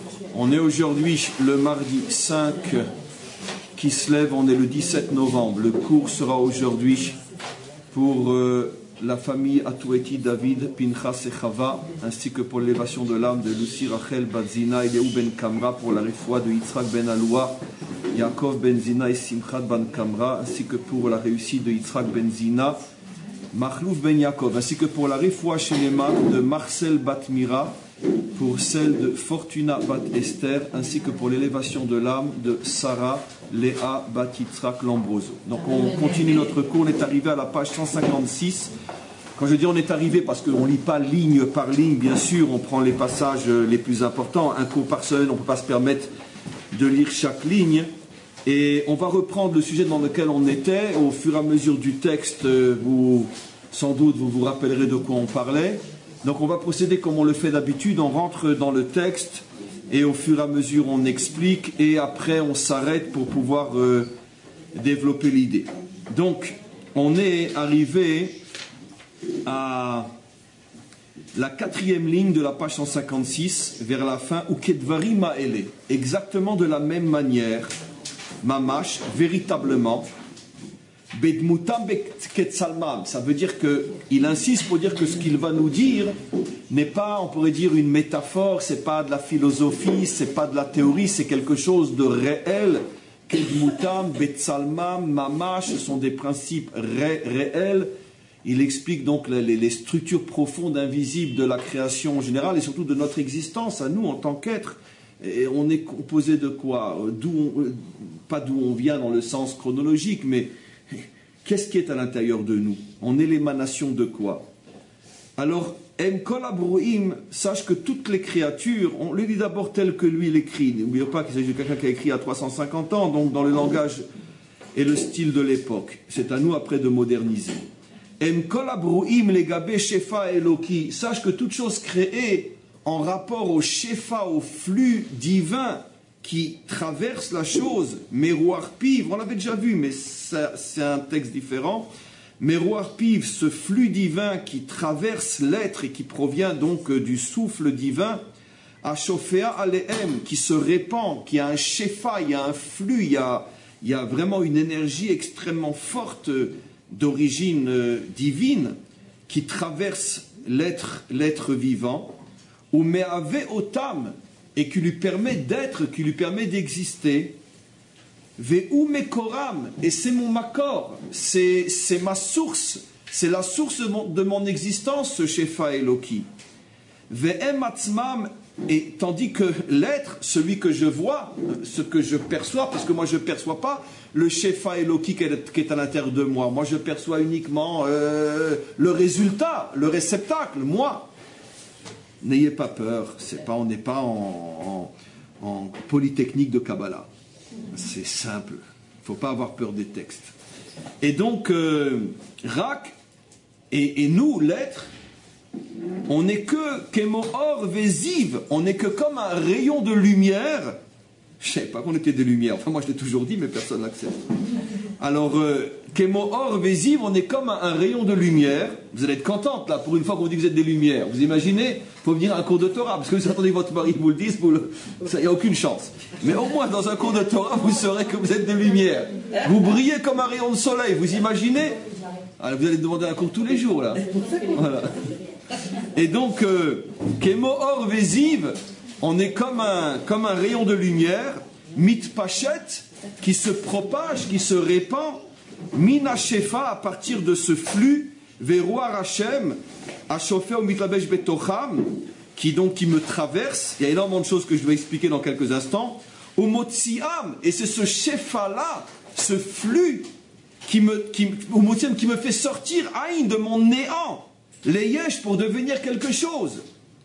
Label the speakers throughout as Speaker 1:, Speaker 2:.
Speaker 1: On est aujourd'hui le mardi 5 qui se lève, on est le 17 novembre. Le cours sera aujourd'hui pour la famille Atoueti, David, Pinchas et Chava, ainsi que pour l'élévation de l'âme de Lucie, Rachel, Batzina et Léou Ben Kamra, pour la réfoua de Yitzhak Ben Aloua, Yaakov Ben Zina et Simchat Ben Kamra, ainsi que pour la réussite de Yitzhak Ben Zina, Machlouf Ben Yaakov, ainsi que pour la réfoua chez les marques de Marcel Batmira, pour celle de Fortuna Bat Esther, ainsi que pour l'élévation de l'âme de Sarah Léa Bat Yitzhak Lambroso. Donc on continue notre cours, on est arrivé à la page 156. Quand je dis on est arrivé, parce qu'on ne lit pas ligne par ligne, bien sûr, on prend les passages les plus importants. Un cours par semaine, on ne peut pas se permettre de lire chaque ligne. Et on va reprendre le sujet dans lequel on était. Au fur et à mesure du texte, sans doute, vous vous rappellerez de quoi on parlait. Donc on va procéder comme on le fait d'habitude, on rentre dans le texte et au fur et à mesure on explique et après on s'arrête pour pouvoir développer l'idée. Donc on est arrivé à la 4e ligne de la page 156 vers la fin, ou Kedvari Ma'ele, exactement de la même manière, Mamash, véritablement, Bedmutam Ketsalmam, ça veut dire qu'il insiste pour dire que ce qu'il va nous dire n'est pas, on pourrait dire, une métaphore, c'est pas de la philosophie, c'est pas de la théorie, c'est quelque chose de réel. Kedmutam, Betsalmam, Mamash, ce sont des principes réels. Il explique donc les structures profondes, invisibles de la création en général et surtout de notre existence à nous en tant qu'êtres. Et on est composé de quoi? Pas d'où on vient dans le sens chronologique, mais qu'est-ce qui est à l'intérieur de nous? On est l'émanation de quoi? Alors, Em Kol Abrouim, sache que toutes les créatures, on le lit d'abord tel que lui l'écrit. N'oubliez pas qu'il s'agit de quelqu'un qui a écrit à 350 ans, donc dans le langage et le style de l'époque. C'est à nous après de moderniser. Em Kol Abrouim legabe Shefa Eloki, sache que toute chose créée en rapport au Shefa, au flux divin qui traverse la chose, Merouar Piv, on l'avait déjà vu, mais c'est un texte différent. Merouar Piv, ce flux divin qui traverse l'être et qui provient donc du souffle divin, Ashofea Alehem, qui se répand, qui a un shefa, il y a un flux, il y a vraiment une énergie extrêmement forte d'origine divine qui traverse l'être vivant, ou Meave Otam, et qui lui permet d'être, qui lui permet d'exister. Ve'u mekoram, et c'est mon makor, c'est ma source, c'est la source de mon existence, ce Shefa Eloki. Ve'em atzmam, et tandis que l'être, celui que je vois, ce que je perçois, parce que moi je ne perçois pas le Shefa Eloki qui est à l'intérieur de moi, moi je perçois uniquement le résultat, le réceptacle, moi. N'ayez pas peur, on n'est pas en polytechnique de Kabbalah. C'est simple, il ne faut pas avoir peur des textes. Et donc, Rak, et nous, l'être, on n'est que Kemohor Véziv, on n'est que comme un rayon de lumière. Je ne savais pas qu'on était des lumières, enfin moi je l'ai toujours dit, mais personne n'accepte. Alors, Kemohor Véziv, on est comme un rayon de lumière. Vous allez être contente là, pour une fois qu'on vous dit que vous êtes des lumières. Vous imaginez, il faut venir à un cours de Torah, parce que vous attendez que votre mari vous le dise, il n'y a aucune chance. Mais au moins dans un cours de Torah, vous saurez que vous êtes des lumières. Vous brillez comme un rayon de soleil, vous imaginez? Alors, vous allez demander un cours tous les jours là. Voilà. Et donc, Kemohor Véziv, on est comme un rayon de lumière, mitpachet, qui se propage, qui se répand, mina shefa, à partir de ce flux, verouar Hashem, ashofé au mitlabesh betocham, qui me traverse. Il y a énormément de choses que je vais expliquer dans quelques instants. Au motziam, et c'est ce shefa-là, ce flux, qui me fait sortir aïn de mon néant, les yesh, pour devenir quelque chose.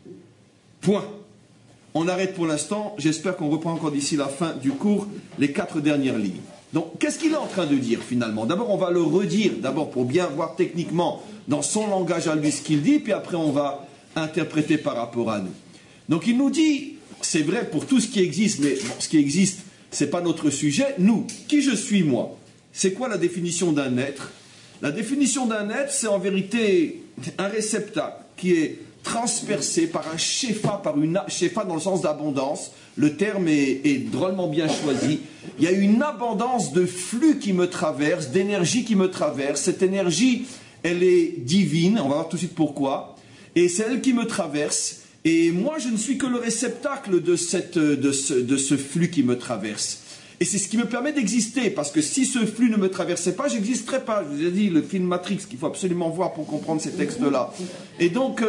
Speaker 1: Point. On arrête pour l'instant, j'espère qu'on reprend encore d'ici la fin du cours les 4 dernières lignes. Donc, qu'est-ce qu'il est en train de dire finalement? D'abord, on va le redire, d'abord pour bien voir techniquement dans son langage à lui ce qu'il dit, puis après on va interpréter par rapport à nous. Donc il nous dit, c'est vrai pour tout ce qui existe, mais bon, ce qui existe, c'est pas notre sujet. Nous, qui je suis moi? C'est quoi la définition d'un être? La définition d'un être, c'est en vérité un réceptacle qui est transpercé par un shefa, shefa dans le sens d'abondance. Le terme est drôlement bien choisi. Il y a une abondance de flux qui me traverse, d'énergie qui me traverse. Cette énergie, elle est divine, on va voir tout de suite pourquoi. Et c'est elle qui me traverse. Et moi, je ne suis que le réceptacle de ce flux qui me traverse. Et c'est ce qui me permet d'exister, parce que si ce flux ne me traversait pas, j'existerais pas. Je vous ai dit, le film Matrix, qu'il faut absolument voir pour comprendre ces textes-là. Et donc,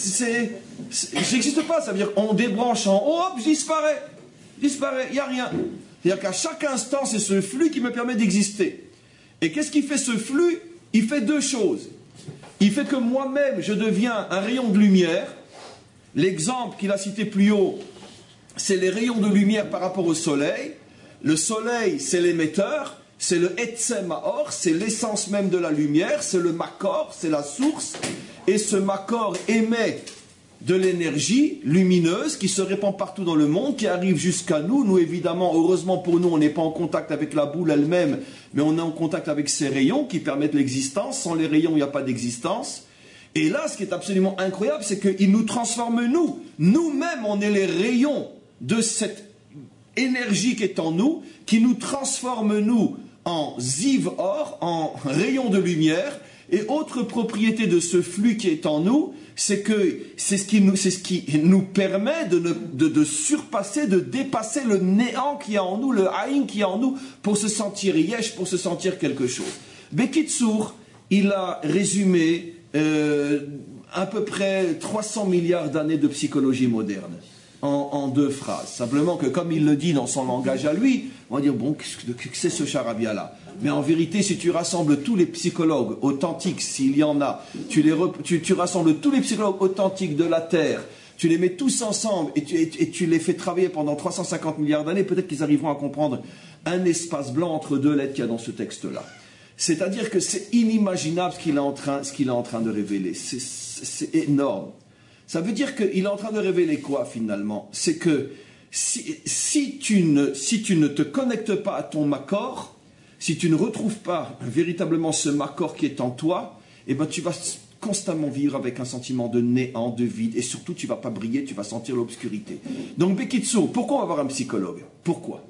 Speaker 1: j'existe pas, ça veut dire on débranche en haut, hop, je disparais, il n'y a rien. C'est-à-dire qu'à chaque instant, c'est ce flux qui me permet d'exister. Et qu'est-ce qui fait ce flux? Il fait deux choses. Il fait que moi-même, je deviens un rayon de lumière. L'exemple qu'il a cité plus haut, c'est les rayons de lumière par rapport au soleil. Le soleil, c'est l'émetteur, c'est le Etzem Maor, c'est l'essence même de la lumière, c'est le Makor, c'est la source. Et ce Makor émet de l'énergie lumineuse qui se répand partout dans le monde, qui arrive jusqu'à nous. Nous, évidemment, heureusement pour nous, on n'est pas en contact avec la boule elle-même, mais on est en contact avec ces rayons qui permettent l'existence. Sans les rayons, il n'y a pas d'existence. Et là, ce qui est absolument incroyable, c'est qu'il nous transforme nous. Nous-mêmes, on est les rayons de cette énergie qui est en nous, qui nous transforme nous en ziv or, en rayon de lumière. Et autre propriété de ce flux qui est en nous, c'est ce qui nous permet de surpasser, de dépasser le néant qui est en nous, le haïn qui est en nous, pour se sentir yesh, pour se sentir quelque chose. Bekitsour, il a résumé à peu près 300 milliards d'années de psychologie moderne en deux phrases. Simplement que comme il le dit dans son langage à lui, on va dire, bon, qu'est-ce que c'est ce charabia-là? Mais en vérité, si tu rassembles tous les psychologues authentiques, s'il y en a, tu rassembles tous les psychologues authentiques de la Terre, tu les mets tous ensemble et tu les fais travailler pendant 350 milliards d'années, peut-être qu'ils arriveront à comprendre un espace blanc entre deux lettres qu'il y a dans ce texte-là. C'est-à-dire que c'est inimaginable ce qu'il est en train de révéler. C'est énorme. Ça veut dire qu'il est en train de révéler quoi finalement? C'est que si tu ne te connectes pas à ton makor, si tu ne retrouves pas véritablement ce makor qui est en toi, eh ben tu vas constamment vivre avec un sentiment de néant, de vide, et surtout tu ne vas pas briller, tu vas sentir l'obscurité. Donc Bekitsu, pourquoi on va avoir un psychologue? Pourquoi?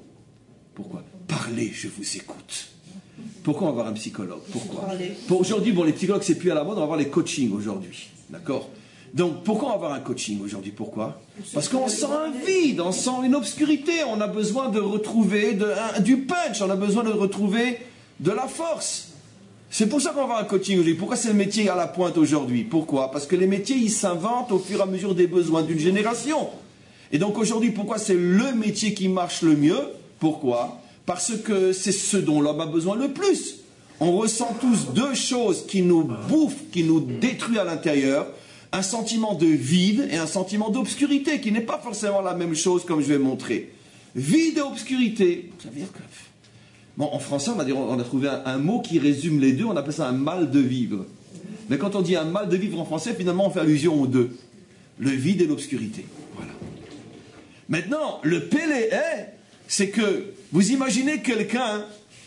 Speaker 1: Parlez, je vous écoute. Pourquoi on va avoir un psychologue? Pourquoi? Aujourd'hui, bon, les psychologues, c'est plus à la mode, on va avoir les coachings aujourd'hui. D'accord? Donc, pourquoi on va avoir un coaching aujourd'hui? Pourquoi? Parce qu'on sent un vide, on sent une obscurité, on a besoin de retrouver du punch, on a besoin de retrouver de la force. C'est pour ça qu'on va avoir un coaching aujourd'hui. Pourquoi c'est le métier à la pointe aujourd'hui? Pourquoi? Parce que les métiers, ils s'inventent au fur et à mesure des besoins d'une génération. Et donc aujourd'hui, pourquoi c'est le métier qui marche le mieux? Pourquoi? Parce que c'est ce dont l'homme a besoin le plus. On ressent tous deux choses qui nous bouffent, qui nous détruisent à l'intérieur. Un sentiment de vide et un sentiment d'obscurité, qui n'est pas forcément la même chose, comme je vais montrer. Vide et obscurité, ça veut dire que... Bon, en français, on a trouvé un mot qui résume les deux, on appelle ça un mal de vivre. Mais quand on dit un mal de vivre en français, finalement, on fait allusion aux deux. Le vide et l'obscurité. Voilà. Maintenant, le pélé est, c'est que, vous imaginez quelqu'un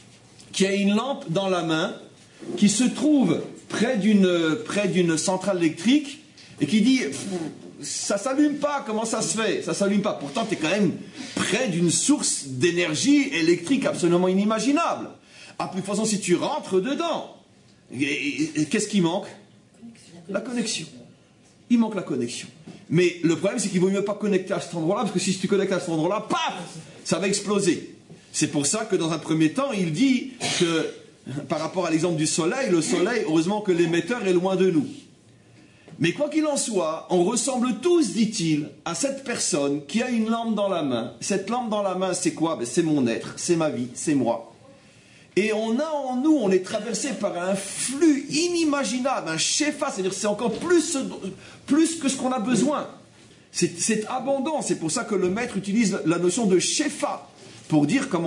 Speaker 1: qui a une lampe dans la main, qui se trouve près d'une centrale électrique, et qui dit, ça s'allume pas, comment ça se fait? Ça s'allume pas. Pourtant, tu es quand même près d'une source d'énergie électrique absolument inimaginable. À plus forte raison, si tu rentres dedans, qu'est-ce qui manque? La connexion. Il manque la connexion. Mais le problème, c'est qu'il vaut mieux pas connecter à cet endroit-là, parce que si tu connectes à cet endroit-là, paf, ça va exploser. C'est pour ça que dans un premier temps, il dit que, par rapport à l'exemple du soleil, le soleil, heureusement que l'émetteur est loin de nous. Mais quoi qu'il en soit, on ressemble tous, dit-il, à cette personne qui a une lampe dans la main. Cette lampe dans la main, c'est quoi? Ben, c'est mon être, c'est ma vie, c'est moi. Et on a en nous, on est traversé par un flux inimaginable, un shefa, c'est-à-dire c'est encore plus que ce qu'on a besoin. C'est abondant, c'est pour ça que le maître utilise la notion de shefa, pour dire comme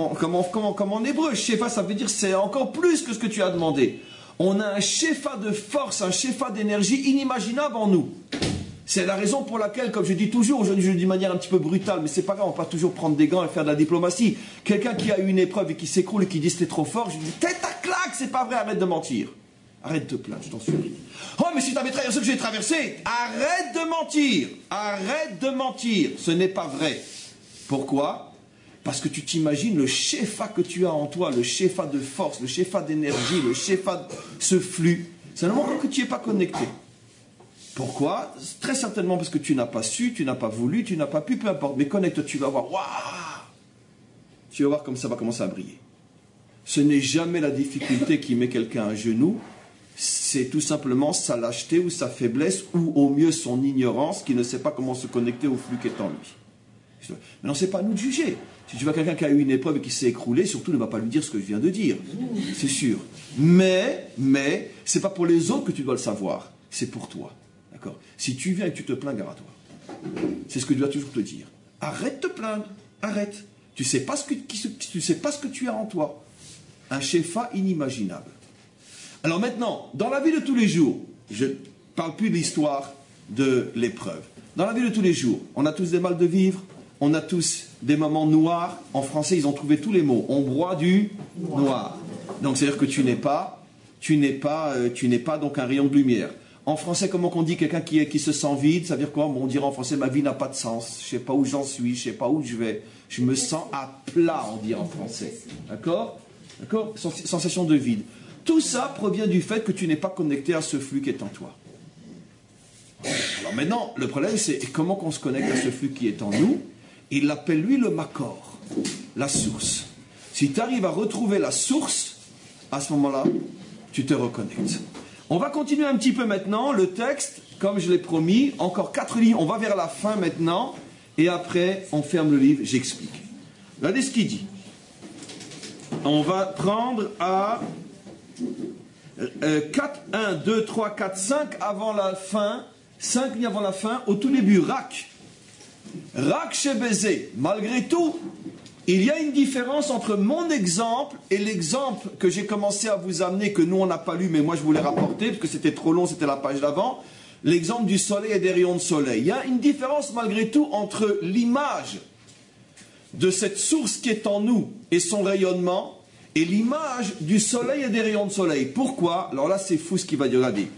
Speaker 1: en hébreu, shefa, ça veut dire c'est encore plus que ce que tu as demandé. On a un shefa de force, un shefa d'énergie inimaginable en nous. C'est la raison pour laquelle, comme je dis toujours, aujourd'hui je le dis de manière un petit peu brutale, mais c'est pas grave, on va pas toujours prendre des gants et faire de la diplomatie. Quelqu'un qui a eu une épreuve et qui s'écroule et qui dit c'était trop fort, je dis tête à claque, c'est pas vrai, arrête de mentir. Arrête de te plaindre, je t'en supplie. Oh, mais si tu avais traversé ce que j'ai traversé, arrête de mentir. Arrête de mentir. Ce n'est pas vrai. Pourquoi? Parce que tu t'imagines le shefa que tu as en toi, le shefa de force, le shefa d'énergie, le shefa, ce flux. C'est un moment que tu n'es pas connecté. Pourquoi? Très certainement parce que tu n'as pas su, tu n'as pas voulu, tu n'as pas pu, peu importe. Mais connecte, tu vas voir, waouh! Tu vas voir comme ça va commencer à briller. Ce n'est jamais la difficulté qui met quelqu'un à genoux, c'est tout simplement sa lâcheté ou sa faiblesse, ou au mieux son ignorance, qui ne sait pas comment se connecter au flux qui est en lui. Maintenant, ce n'est pas à nous de juger. Si tu vois quelqu'un qui a eu une épreuve et qui s'est écroulé, surtout ne va pas lui dire ce que je viens de dire. C'est sûr. Mais, ce n'est pas pour les autres que tu dois le savoir. C'est pour toi. D'accord? Si tu viens et que tu te plains, gare à toi. C'est ce que tu dois toujours te dire. Arrête de te plaindre. Arrête. Tu ne sais pas ce que tu as en toi. Un shefa inimaginable. Alors maintenant, dans la vie de tous les jours, je ne parle plus de l'histoire de l'épreuve. Dans la vie de tous les jours, on a tous des mal de vivre, on a tous des moments noirs. En français, ils ont trouvé tous les mots. On broie du noir. Donc, c'est-à-dire que tu n'es pas donc un rayon de lumière. En français, comment on dit quelqu'un qui se sent vide? Ça veut dire quoi? Bon, on dirait en français, ma vie n'a pas de sens. Je ne sais pas où j'en suis, je ne sais pas où je vais. Je me sens à plat, on dit en français. D'accord? D'accord? Sensation de vide. Tout ça provient du fait que tu n'es pas connecté à ce flux qui est en toi. Alors maintenant, le problème, c'est comment on se connecte à ce flux qui est en nous. Il l'appelle, lui, le makor, la source. Si tu arrives à retrouver la source, à ce moment-là, tu te reconnectes. On va continuer un petit peu maintenant le texte, comme je l'ai promis, encore 4 lignes. On va vers la fin maintenant, et après, on ferme le livre, j'explique. Regardez ce qu'il dit. On va prendre à 4, 1, 2, 3, 4, 5 avant la fin, 5 lignes avant la fin, au tout début, Rak chez Bézé. Malgré tout, il y a une différence entre mon exemple et l'exemple que j'ai commencé à vous amener, que nous on n'a pas lu, mais moi je voulais rapporter, parce que c'était trop long, c'était la page d'avant, l'exemple du soleil et des rayons de soleil. Il y a une différence malgré tout entre l'image de cette source qui est en nous et son rayonnement, et l'image du soleil et des rayons de soleil. Pourquoi? Alors là, c'est fou ce qu'il va dire. Regardez.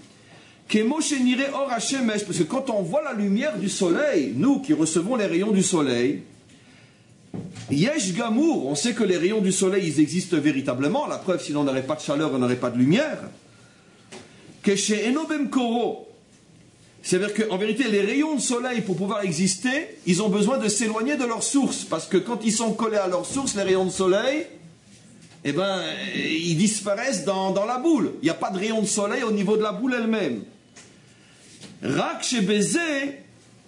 Speaker 1: Parce que quand on voit la lumière du soleil, nous qui recevons les rayons du soleil, Yesh Gamour, on sait que les rayons du soleil, ils existent véritablement. La preuve, sinon on n'aurait pas de chaleur, on n'aurait pas de lumière. Keshe Enobem Koro. C'est-à-dire qu'en vérité, les rayons de soleil, pour pouvoir exister, ils ont besoin de s'éloigner de leur source. Parce que quand ils sont collés à leur source, les rayons de soleil, eh ben, ils disparaissent dans la boule. Il n'y a pas de rayon de soleil au niveau de la boule elle-même. Rak chez Bézé.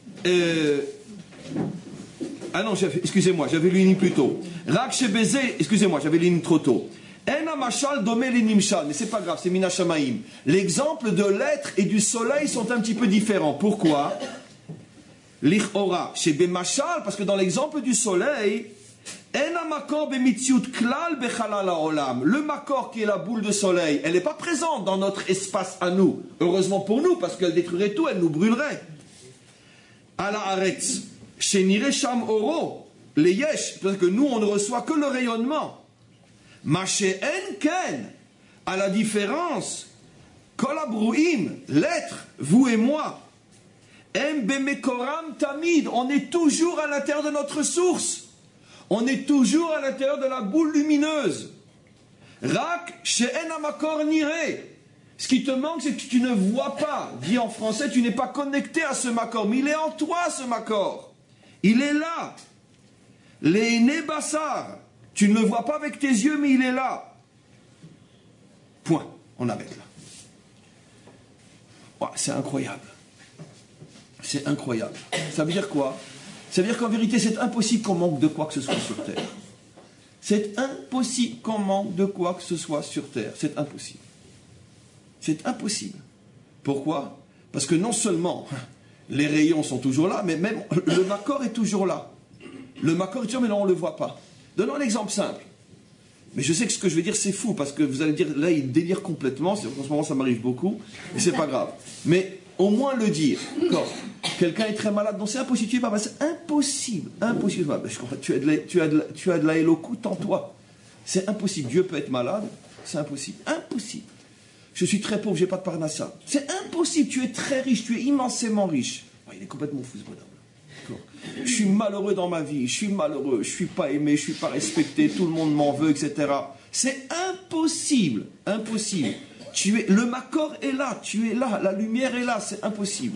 Speaker 1: Ah non, excusez-moi, j'avais lu une ligne plus tôt. Rak chez Bézé, excusez-moi, j'avais lu une ligne trop tôt. En machal domé les nimshal, mais c'est pas grave, c'est minashamaim. L'exemple de l'être et du soleil sont un petit peu différents. Pourquoi? L'Ichora, chez Bémachal, parce que dans l'exemple du soleil, le makor qui est la boule de soleil, elle n'est pas présente dans notre espace à nous. Heureusement pour nous, parce qu'elle détruirait tout, elle nous brûlerait. Ala aretz, chez Niresham Oro, les yesh, parce que nous on ne reçoit que le rayonnement. Maché en ken, à la différence, kolabruim, l'être, vous et moi, bemekoram tamid, on est toujours à l'intérieur de notre source. On est toujours à l'intérieur de la boule lumineuse. Rak she'en hamakor nireh. Ce qui te manque, c'est que tu ne vois pas. Dit en français, tu n'es pas connecté à ce makor. Mais il est en toi, ce makor. Il est là. L'ene bassar. Tu ne le vois pas avec tes yeux, mais il est là. Point. On arrête là. Oh, c'est incroyable. C'est incroyable. Ça veut dire quoi? Ça veut dire qu'en vérité, c'est impossible qu'on manque de quoi que ce soit sur Terre. C'est impossible qu'on manque de quoi que ce soit sur Terre. C'est impossible. C'est impossible. Pourquoi? Parce que non seulement les rayons sont toujours là, mais même le makor est toujours là. Le makor est toujours, mais non, on ne le voit pas. Donnons un exemple simple. Mais je sais que ce que je vais dire, c'est fou, parce que vous allez dire, là, il délire complètement. En ce moment, ça m'arrive beaucoup, et c'est pas grave. Mais au moins le dire. D'accord. Quelqu'un est très malade, donc c'est impossible. Tu es pas, c'est impossible. Impossible. Tu as de la éloquence en toi. C'est impossible. Dieu peut être malade, c'est impossible. Impossible. je suis très pauvre, j'ai pas de parnassa. C'est impossible, tu es très riche, tu es immensément riche. Oh, il est complètement fou ce bonhomme. Je suis malheureux dans ma vie, je suis malheureux, je suis pas aimé, je suis pas respecté, tout le monde m'en veut, etc. C'est impossible, impossible. Le Makor est là, tu es là, la lumière est là, c'est impossible.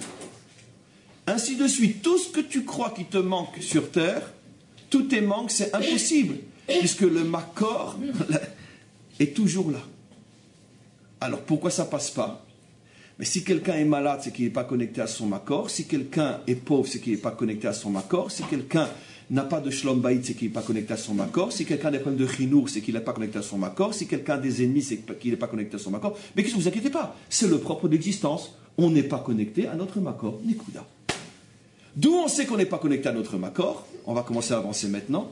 Speaker 1: Ainsi de suite, tout ce que tu crois qui te manque sur terre, tout tes manques, c'est impossible, puisque le Makor est toujours là. Alors pourquoi ça passe pas? Mais si quelqu'un est malade, c'est qu'il n'est pas connecté à son Makor. Si quelqu'un est pauvre, c'est qu'il n'est pas connecté à son Makor. Si quelqu'un n'a pas de Shlom Bayit, c'est qu'il n'est pas connecté à son Makor. Si quelqu'un a des problèmes de Chinour, c'est qu'il n'est pas connecté à son Makor. Si quelqu'un a des ennemis, c'est qu'il n'est pas connecté à son Makor. Mais qu'est-ce que vous inquiétez pas? C'est le propre de l'existence. On n'est pas connecté à notre Makor. Nikuda. D'où on sait qu'on n'est pas connecté à notre Makor? On va commencer à avancer maintenant.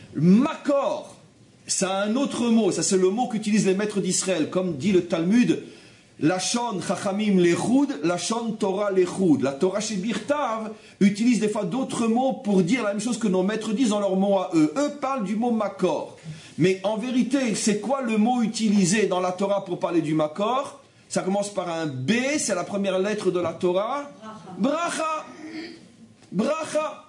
Speaker 1: Makor, ça a un autre mot. Ça, c'est le mot qu'utilisent les maîtres d'Israël. Comme dit le Talmud, Lachon Chachamim Lechud, Lachon Torah Lechud. La Torah chez Birtav utilise des fois d'autres mots pour dire la même chose que nos maîtres disent dans leurs mots à eux. Eux parlent du mot Makor. Mais en vérité, c'est quoi le mot utilisé dans la Torah pour parler du Makor? Ça commence par un B, c'est la première lettre de la Torah. Bracha. Bracha.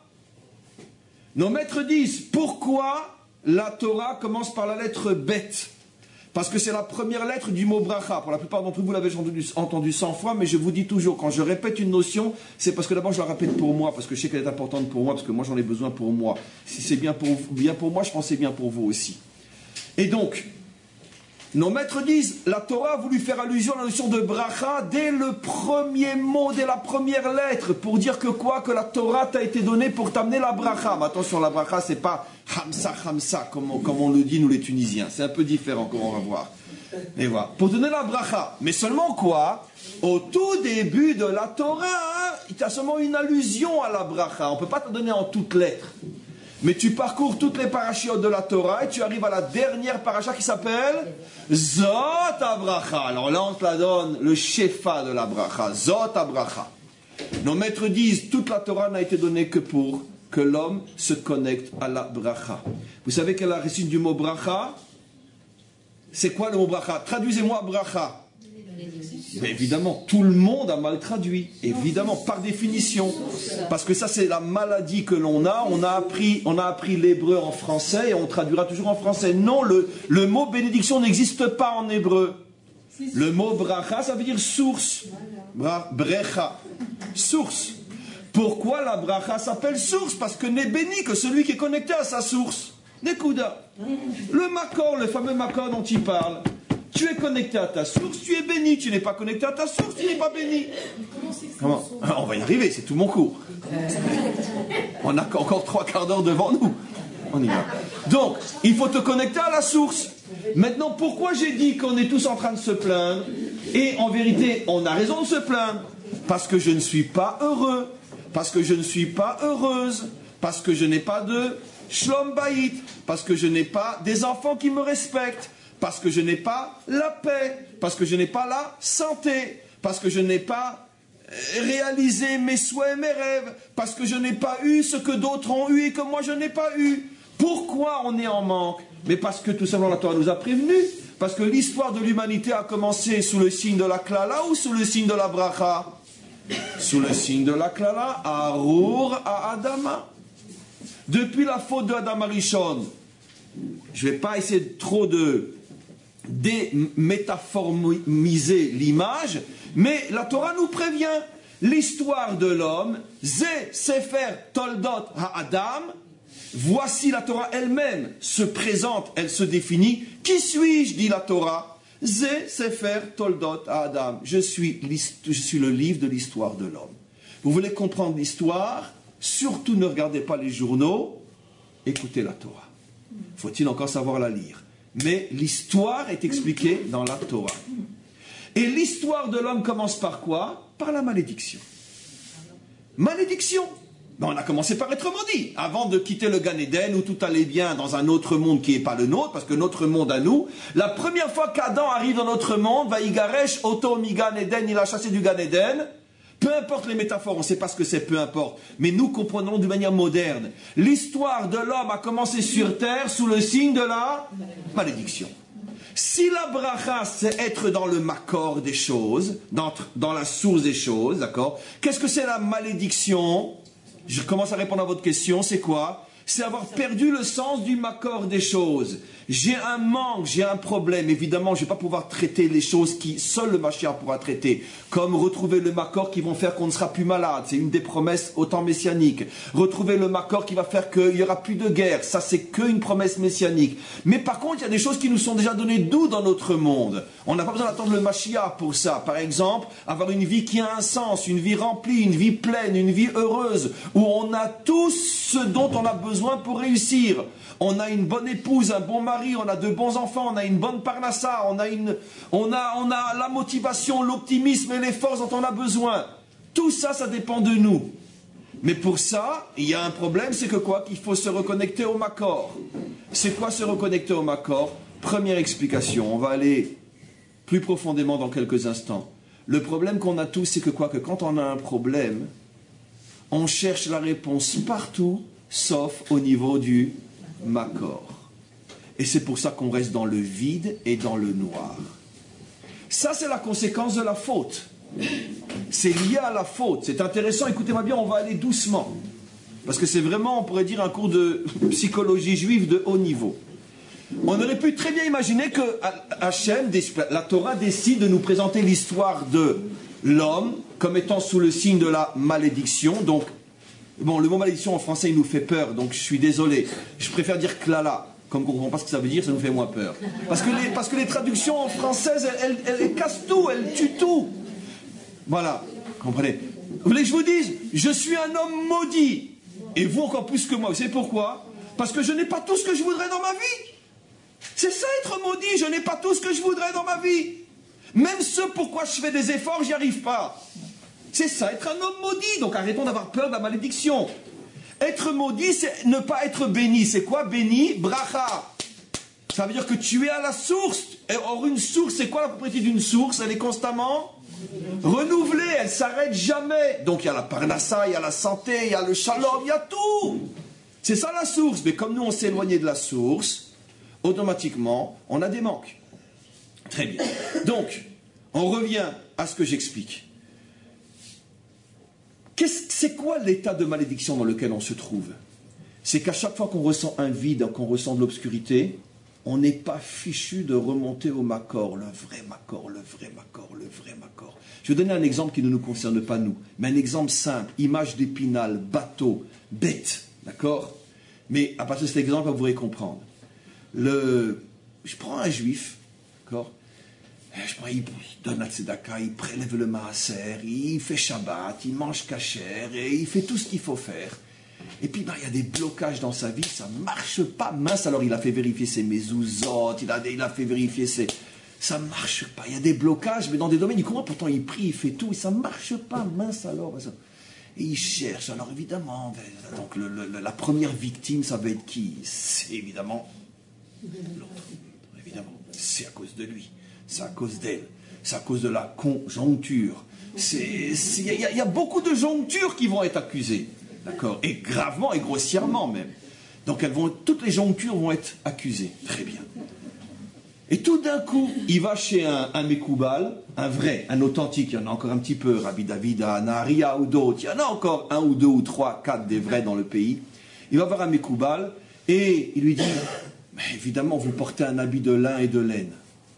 Speaker 1: Nos maîtres disent, pourquoi la Torah commence par la lettre Bet? Parce que c'est la première lettre du mot bracha. Pour la plupart d'entre vous, vous l'avez entendu 100 fois, mais je vous dis toujours, quand je répète une notion, c'est parce que d'abord je la répète pour moi, parce que je sais qu'elle est importante pour moi, parce que moi j'en ai besoin pour moi. Si c'est bien pour moi, je pense que c'est bien pour vous aussi. Et donc, nos maîtres disent, la Torah a voulu faire allusion à la notion de bracha dès le premier mot, dès la première lettre, pour dire que quoi? Que la Torah t'a été donnée pour t'amener la bracha. Mais attention, la bracha, c'est pas hamsa, comme on le dit nous les Tunisiens. C'est un peu différent, comme on va voir. Et voilà. Pour donner la bracha. Mais seulement quoi? Au tout début de la Torah, il y a seulement une allusion à la bracha. On ne peut pas te donner en toutes lettres. Mais tu parcours toutes les parachiotes de la Torah et tu arrives à la dernière paracha qui s'appelle Zot HaBracha. Alors là, on te la donne, le shefa de la bracha. Zot HaBracha. Nos maîtres disent, toute la Torah n'a été donnée que pour que l'homme se connecte à la bracha. Vous savez quelle est la racine du mot bracha? C'est quoi le mot bracha? Traduisez-moi bracha. Mais évidemment, tout le monde a mal traduit, évidemment, par définition. Parce que ça, c'est la maladie que l'on a. On a appris l'hébreu en français et on traduira toujours en français. Non, le mot bénédiction n'existe pas en hébreu. Le mot bracha, ça veut dire source. Brecha, source. Pourquoi la bracha s'appelle source? Parce que n'est béni que celui qui est connecté à sa source. Nekuda. Le makor, le fameux makor dont il parle. Tu es connecté à ta source, tu es béni. Tu n'es pas connecté à ta source, tu n'es pas béni. Comment? On va y arriver, c'est tout mon cours. On a encore 3/4 d'heure devant nous. On y va. Donc, il faut te connecter à la source. Maintenant, pourquoi j'ai dit qu'on est tous en train de se plaindre? Et en vérité, on a raison de se plaindre. Parce que je ne suis pas heureux. Parce que je ne suis pas heureuse. Parce que je n'ai pas de Shlom Bayit. Parce que je n'ai pas des enfants qui me respectent. Parce que je n'ai pas la paix, parce que je n'ai pas la santé, parce que je n'ai pas réalisé mes souhaits et mes rêves, parce que je n'ai pas eu ce que d'autres ont eu et que moi je n'ai pas eu. Pourquoi on est en manque? Mais parce que tout simplement la Torah nous a prévenus, parce que l'histoire de l'humanité a commencé sous le signe de la klala ou sous le signe de la bracha? Sous le signe de la klala, Arur à Adama. Depuis la faute de Adam Arishon, je ne vais pas essayer trop de démétaphormiser l'image, mais la Torah nous prévient. L'histoire de l'homme, Zé Sefer Toldot HaAdam, voici la Torah elle-même se présente, elle se définit. Qui suis-je, dit la Torah? Zé Sefer Toldot HaAdam. Je suis le livre de l'histoire de l'homme. Vous voulez comprendre l'histoire? Surtout ne regardez pas les journaux, écoutez la Torah. Faut-il encore savoir la lire? Mais l'histoire est expliquée dans la Torah. Et l'histoire de l'homme commence par quoi? Par la malédiction. Malédiction. Ben, on a commencé par être maudit. Avant de quitter le Gan Eden où tout allait bien dans un autre monde qui n'est pas le nôtre, parce que notre monde à nous, la première fois qu'Adam arrive dans notre monde, Vaïgaresh, Oto mi Gan Eden, il a chassé du Gan Eden. Peu importe les métaphores, on ne sait pas ce que c'est, peu importe. Mais nous comprenons d'une manière moderne. L'histoire de l'homme a commencé sur terre sous le signe de la malédiction. Si la bracha, c'est être dans le makor des choses, dans la source des choses, d'accord? Qu'est-ce que c'est la malédiction? Je commence à répondre à votre question, c'est quoi? C'est avoir perdu le sens du makor des choses. J'ai un manque, j'ai un problème. Évidemment, je ne vais pas pouvoir traiter les choses qui seul le Mashiach pourra traiter. Comme retrouver le makor qui vont faire qu'on ne sera plus malade. C'est une des promesses au temps messianique. Retrouver le makor qui va faire qu'il n'y aura plus de guerre. Ça, c'est qu'une promesse messianique. Mais par contre, il y a des choses qui nous sont déjà données d'où dans notre monde. On n'a pas besoin d'attendre le Mashiach pour ça. Par exemple, avoir une vie qui a un sens, une vie remplie, une vie pleine, une vie heureuse, où on a tout ce dont on a besoin pour réussir. On a une bonne épouse, un bon mari, on a de bons enfants, on a une bonne parnassa, on a la motivation, l'optimisme et les forces dont on a besoin. Tout ça, ça dépend de nous. Mais pour ça, il y a un problème, c'est que quoi? Qu'il faut se reconnecter au makor. C'est quoi se reconnecter au makor? Première explication, on va aller plus profondément dans quelques instants. Le problème qu'on a tous, c'est que quoi? Que quand on a un problème, on cherche la réponse partout, sauf au niveau du makor. Et c'est pour ça qu'on reste dans le vide et dans le noir. Ça, c'est la conséquence de la faute. C'est lié à la faute. C'est intéressant, écoutez-moi bien, on va aller doucement. Parce que c'est vraiment, on pourrait dire, un cours de psychologie juive de haut niveau. On aurait pu très bien imaginer que Hachem, la Torah, décide de nous présenter l'histoire de l'homme comme étant sous le signe de la malédiction. Donc, bon, le mot malédiction en français, il nous fait peur, donc je suis désolé. Je préfère dire klala. Comme on ne comprend pas ce que ça veut dire, ça nous fait moins peur. Parce que les traductions françaises, elles cassent tout, elles tuent tout. Voilà, comprenez. Vous voulez que je vous dise, je suis un homme maudit. Et vous encore plus que moi. Vous savez pourquoi? Parce que je n'ai pas tout ce que je voudrais dans ma vie. C'est ça être maudit, je n'ai pas tout ce que je voudrais dans ma vie. Même ce pourquoi je fais des efforts, j'y arrive pas. C'est ça, être un homme maudit. Donc arrêtons d'avoir peur de la malédiction. Être maudit, c'est ne pas être béni. C'est quoi béni? Bracha. Ça veut dire que tu es à la source. Or, une source, c'est quoi la propriété d'une source? Elle est constamment renouvelée, elle ne s'arrête jamais. Donc il y a la parnassa, il y a la santé, il y a le shalom, il y a tout. C'est ça la source. Mais comme nous, on s'est éloigné de la source, automatiquement, on a des manques. Très bien. Donc, on revient à ce que j'explique. C'est quoi l'état de malédiction dans lequel on se trouve? C'est qu'à chaque fois qu'on ressent un vide, qu'on ressent de l'obscurité, on n'est pas fichu de remonter au makor, le vrai makor, le vrai makor, le vrai makor. Je vais donner un exemple qui ne nous concerne pas nous, mais un exemple simple, image d'épinal, bateau, bête, d'accord? Mais à partir de cet exemple, vous pourrez comprendre. Je prends un juif, d'accord? Il donne la tzedaka, il prélève le maaser, il fait Shabbat, il mange kasher, et il fait tout ce qu'il faut faire. Et puis il y a des blocages dans sa vie, ça ne marche pas, mince, alors il a fait vérifier ses mezuzot, il a fait vérifier ses... Ça ne marche pas, il y a des blocages, mais dans des domaines, il comprend, pourtant il prie, il fait tout, et ça ne marche pas, mince alors. Et il cherche, alors évidemment, donc la première victime, ça va être qui? C'est évidemment l'autre, évidemment, c'est à cause de lui. C'est à cause d'elle, c'est à cause de la conjoncture. Il y a beaucoup de jonctures qui vont être accusées, d'accord? Et gravement et grossièrement même. Donc toutes les jonctures vont être accusées. Très bien. Et tout d'un coup, il va chez un Mekoubal, un vrai, un authentique. Il y en a encore un petit peu, Rabbi David, Naharia ou d'autres. Il y en a encore un ou deux ou trois, quatre des vrais dans le pays. Il va voir un Mekoubal et il lui dit, mais évidemment, vous portez un habit de lin et de laine.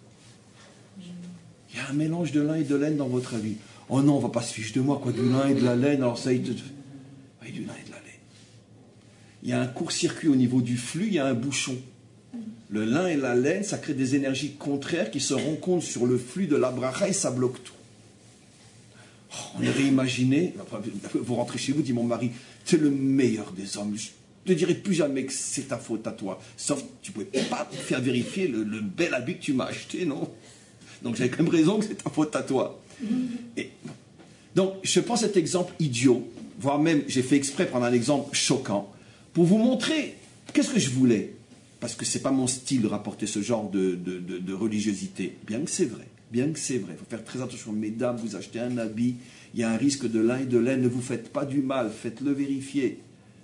Speaker 1: Il y a un mélange de lin et de laine dans votre avis. Oh non, on ne va pas se ficher de moi, quoi, du lin et de la laine, alors ça... Oui, du lin et de la laine. Il y a un court-circuit au niveau du flux, il y a un bouchon. Le lin et la laine, ça crée des énergies contraires qui se rencontrent sur le flux de la bracha et ça bloque tout. Oh, on aurait imaginé, vous rentrez chez vous, dit mon mari, tu es le meilleur des hommes, je ne te dirai plus jamais que c'est ta faute à toi. Sauf que tu ne pouvais pas faire vérifier le bel habit que tu m'as acheté, non? Donc j'avais quand même raison que c'est ta faute à toi. Et, donc je prends cet exemple idiot, voire même j'ai fait exprès prendre un exemple choquant, pour vous montrer qu'est-ce que je voulais. Parce que ce n'est pas mon style de rapporter ce genre de religiosité. Bien que c'est vrai, il faut faire très attention. Mesdames, vous achetez un habit, il y a un risque de lin et de laine, ne vous faites pas du mal, faites-le vérifier.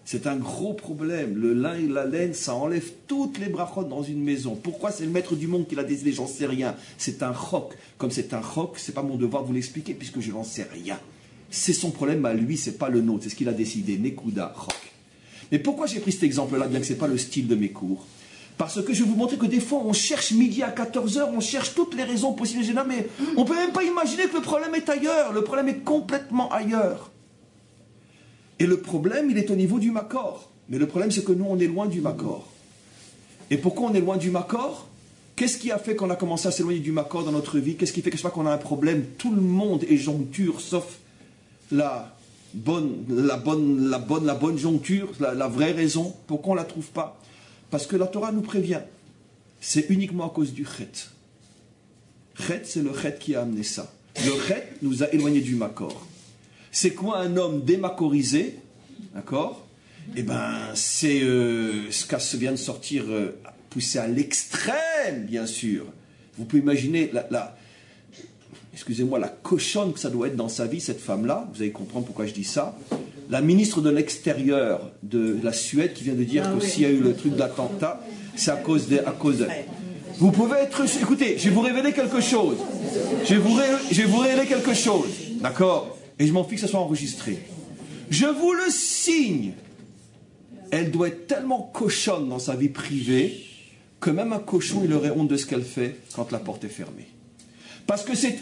Speaker 1: C'est un gros problème. Le lin et la laine, ça enlève toutes les brachot dans une maison. Pourquoi c'est le maître du monde qui l'a décidé? J'en sais rien. C'est un chok. Comme c'est un chok, c'est pas mon devoir de vous l'expliquer puisque je n'en sais rien. C'est son problème à lui, c'est pas le nôtre. C'est ce qu'il a décidé. Nekuda, chok. Mais pourquoi j'ai pris cet exemple-là, bien que ce n'est pas le style de mes cours? Parce que je vais vous montrer que des fois, on cherche midi à 14h, on cherche toutes les raisons possibles, mais on ne peut même pas imaginer que le problème est ailleurs. Le problème est complètement ailleurs. Et le problème, il est au niveau du Makor. Mais le problème, c'est que nous, on est loin du Makor. Et pourquoi on est loin du Makor? Qu'est-ce qui a fait qu'on a commencé à s'éloigner du Makor dans notre vie? Qu'est-ce qui fait que je sais pas qu'on a un problème? Tout le monde est joncture, sauf la bonne joncture, la vraie raison. Pourquoi on ne la trouve pas? Parce que la Torah nous prévient. C'est uniquement à cause du chet. Chet, c'est le chet qui a amené ça. Le chet nous a éloignés du Makor. C'est quoi un homme démacorisé? D'accord? Eh bien, c'est ce qu'elle vient de sortir, poussé à l'extrême, bien sûr. Vous pouvez imaginer excusez-moi, la cochonne que ça doit être dans sa vie, cette femme-là. Vous allez comprendre pourquoi je dis ça. La ministre de l'Extérieur de la Suède qui vient de dire que s'il y a eu le truc d'attentat, c'est à cause de... Vous pouvez être... Écoutez, je vais vous révéler quelque chose. Je vais vous révéler quelque chose. D'accord? Et je m'en fiche que ça soit enregistré. Je vous le signe. Elle doit être tellement cochonne dans sa vie privée que même un cochon, il aurait honte de ce qu'elle fait quand la porte est fermée. Parce que c'est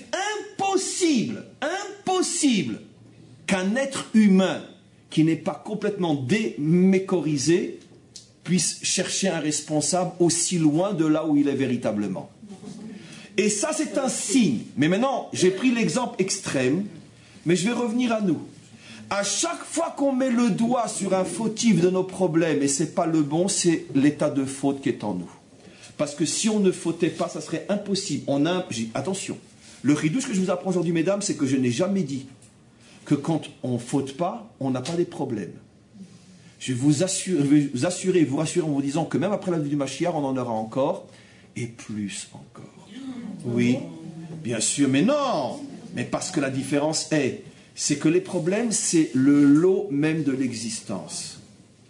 Speaker 1: impossible qu'un être humain qui n'est pas complètement démécorisé puisse chercher un responsable aussi loin de là où il est véritablement. Et ça, c'est un signe. Mais maintenant, j'ai pris l'exemple extrême, mais je vais revenir à nous. À chaque fois qu'on met le doigt sur un fautif de nos problèmes, et ce n'est pas le bon, c'est l'état de faute qui est en nous. Parce que si on ne fautait pas, ça serait impossible. Attention, le ridouche que je vous apprends aujourd'hui, mesdames, c'est que je n'ai jamais dit que quand on ne faute pas, on n'a pas des problèmes. Je vais vous assurer, vous rassurer en vous disant que même après la vie du Mashiach, on en aura encore, et plus encore. Oui, bien sûr, mais non. Mais parce que la différence c'est que les problèmes, c'est le lot même de l'existence.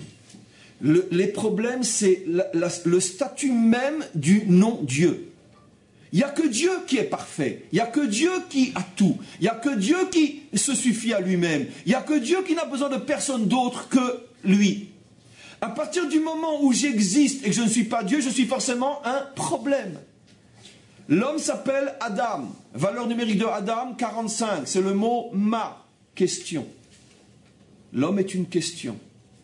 Speaker 1: Les problèmes, c'est le statut même du non-Dieu. Il n'y a que Dieu qui est parfait. Il n'y a que Dieu qui a tout. Il n'y a que Dieu qui se suffit à lui-même. Il n'y a que Dieu qui n'a besoin de personne d'autre que lui. À partir du moment où j'existe et que je ne suis pas Dieu, je suis forcément un problème. L'homme s'appelle Adam. Valeur numérique de Adam, 45. C'est le mot ma, question. L'homme est une question.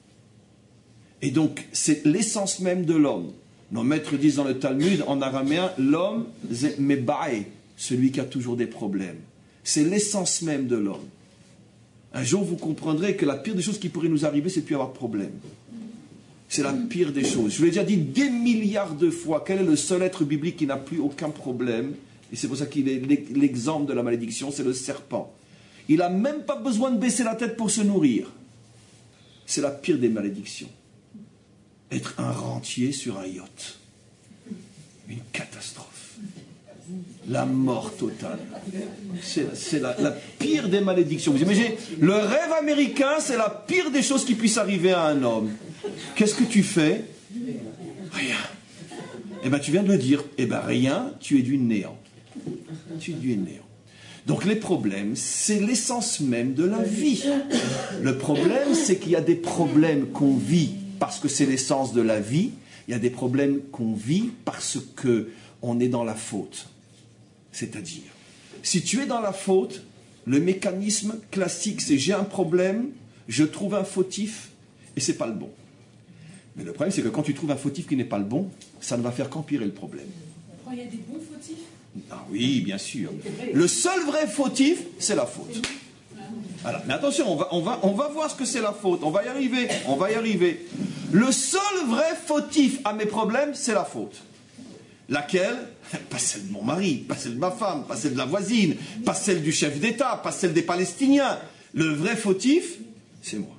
Speaker 1: Et donc, c'est l'essence même de l'homme. Nos maîtres disent dans le Talmud, en araméen, l'homme, c'est mebae, celui qui a toujours des problèmes. C'est l'essence même de l'homme. Un jour, vous comprendrez que la pire des choses qui pourraient nous arriver, c'est de ne plus avoir de problème. C'est la pire des choses. Je vous l'ai déjà dit des milliards de fois, quel est le seul être biblique qui n'a plus aucun problème? Et c'est pour ça qu'il est l'exemple de la malédiction, c'est le serpent. Il n'a même pas besoin de baisser la tête pour se nourrir. C'est la pire des malédictions. Être un rentier sur un yacht. Une catastrophe. La mort totale. C'est la pire des malédictions. Vous imaginez, le rêve américain, c'est la pire des choses qui puissent arriver à un homme. Qu'est-ce que tu fais? Rien. Eh bien, tu viens de le dire. Eh bien, rien, tu es du néant. Tu es du néant. Donc les problèmes, c'est l'essence même de la vie. Le problème, c'est qu'il y a des problèmes qu'on vit parce que c'est l'essence de la vie. Il y a des problèmes qu'on vit parce qu'on est dans la faute. C'est-à-dire, si tu es dans la faute, le mécanisme classique, c'est j'ai un problème, je trouve un fautif, et c'est pas le bon. Mais le problème, c'est que quand tu trouves un fautif qui n'est pas le bon, ça ne va faire qu'empirer le problème.
Speaker 2: Il y a des bons fautifs?
Speaker 1: Ah oui, bien sûr. Le seul vrai fautif, c'est la faute. Alors, mais attention, on va voir ce que c'est la faute. On va y arriver. Le seul vrai fautif à mes problèmes, c'est la faute. Laquelle? Pas celle de mon mari, pas celle de ma femme, pas celle de la voisine, pas celle du chef d'État, pas celle des Palestiniens. Le vrai fautif, c'est moi.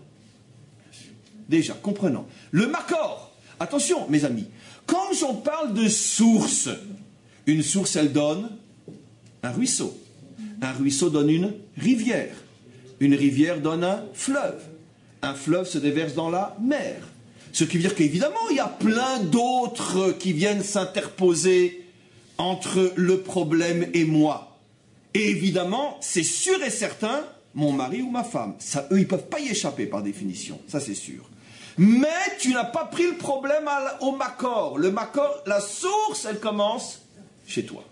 Speaker 1: Déjà, comprenons. Le Makor. Attention, mes amis. Quand j'en parle de source, une source, elle donne un ruisseau. Un ruisseau donne une rivière. Une rivière donne un fleuve. un fleuve se déverse dans la mer. Ce qui veut dire qu'évidemment, il y a plein d'autres qui viennent s'interposer entre le problème et moi. Et évidemment, c'est sûr et certain, mon mari ou ma femme. Ça, eux, ils ne peuvent pas y échapper par définition, ça c'est sûr. Mais tu n'as pas pris le problème au makor. Le makor, la source, elle commence chez toi.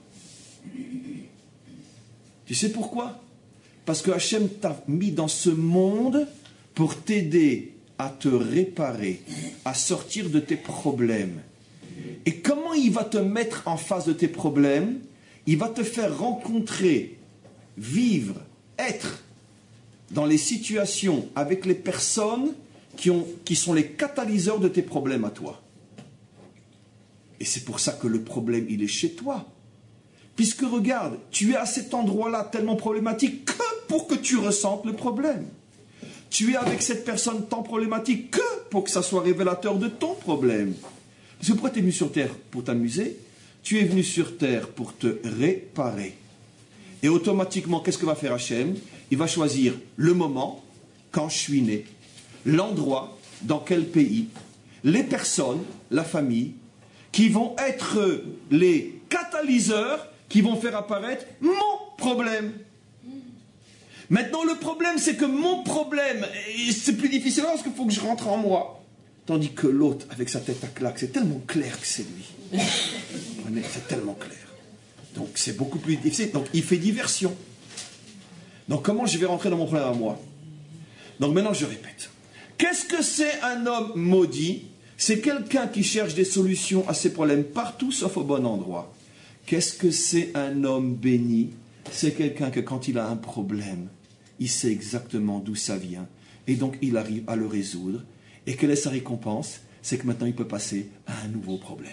Speaker 1: Tu sais pourquoi? Parce que Hachem t'a mis dans ce monde pour t'aider à te réparer, à sortir de tes problèmes. Et comment il va te mettre en face de tes problèmes? Il va te faire rencontrer, vivre, être dans les situations avec les personnes qui sont les catalyseurs de tes problèmes à toi. Et c'est pour ça que le problème, il est chez toi. Puisque regarde, tu es à cet endroit-là tellement problématique que pour que tu ressentes le problème. Tu es avec cette personne tant problématique que pour que ça soit révélateur de ton problème. Parce que pourquoi tu es venu sur Terre? Pour t'amuser? Tu es venu sur Terre pour te réparer. Et automatiquement, qu'est-ce que va faire Hachem? Il va choisir le moment, quand je suis né, l'endroit, dans quel pays, les personnes, la famille, qui vont être les catalyseurs qui vont faire apparaître mon problème. Maintenant, le problème, c'est que mon problème, c'est plus difficile parce qu'il faut que je rentre en moi. Tandis que l'autre, avec sa tête à claque, c'est tellement clair que c'est lui. C'est tellement clair. Donc, c'est beaucoup plus difficile. Donc, il fait diversion. Donc, comment je vais rentrer dans mon problème à moi? Donc, maintenant, je répète. Qu'est-ce que c'est un homme maudit? C'est quelqu'un qui cherche des solutions à ses problèmes partout sauf au bon endroit. Qu'est-ce que c'est un homme béni? C'est quelqu'un que quand il a un problème, il sait exactement d'où ça vient. Et donc il arrive à le résoudre. Et quelle est sa récompense? C'est que maintenant il peut passer à un nouveau problème.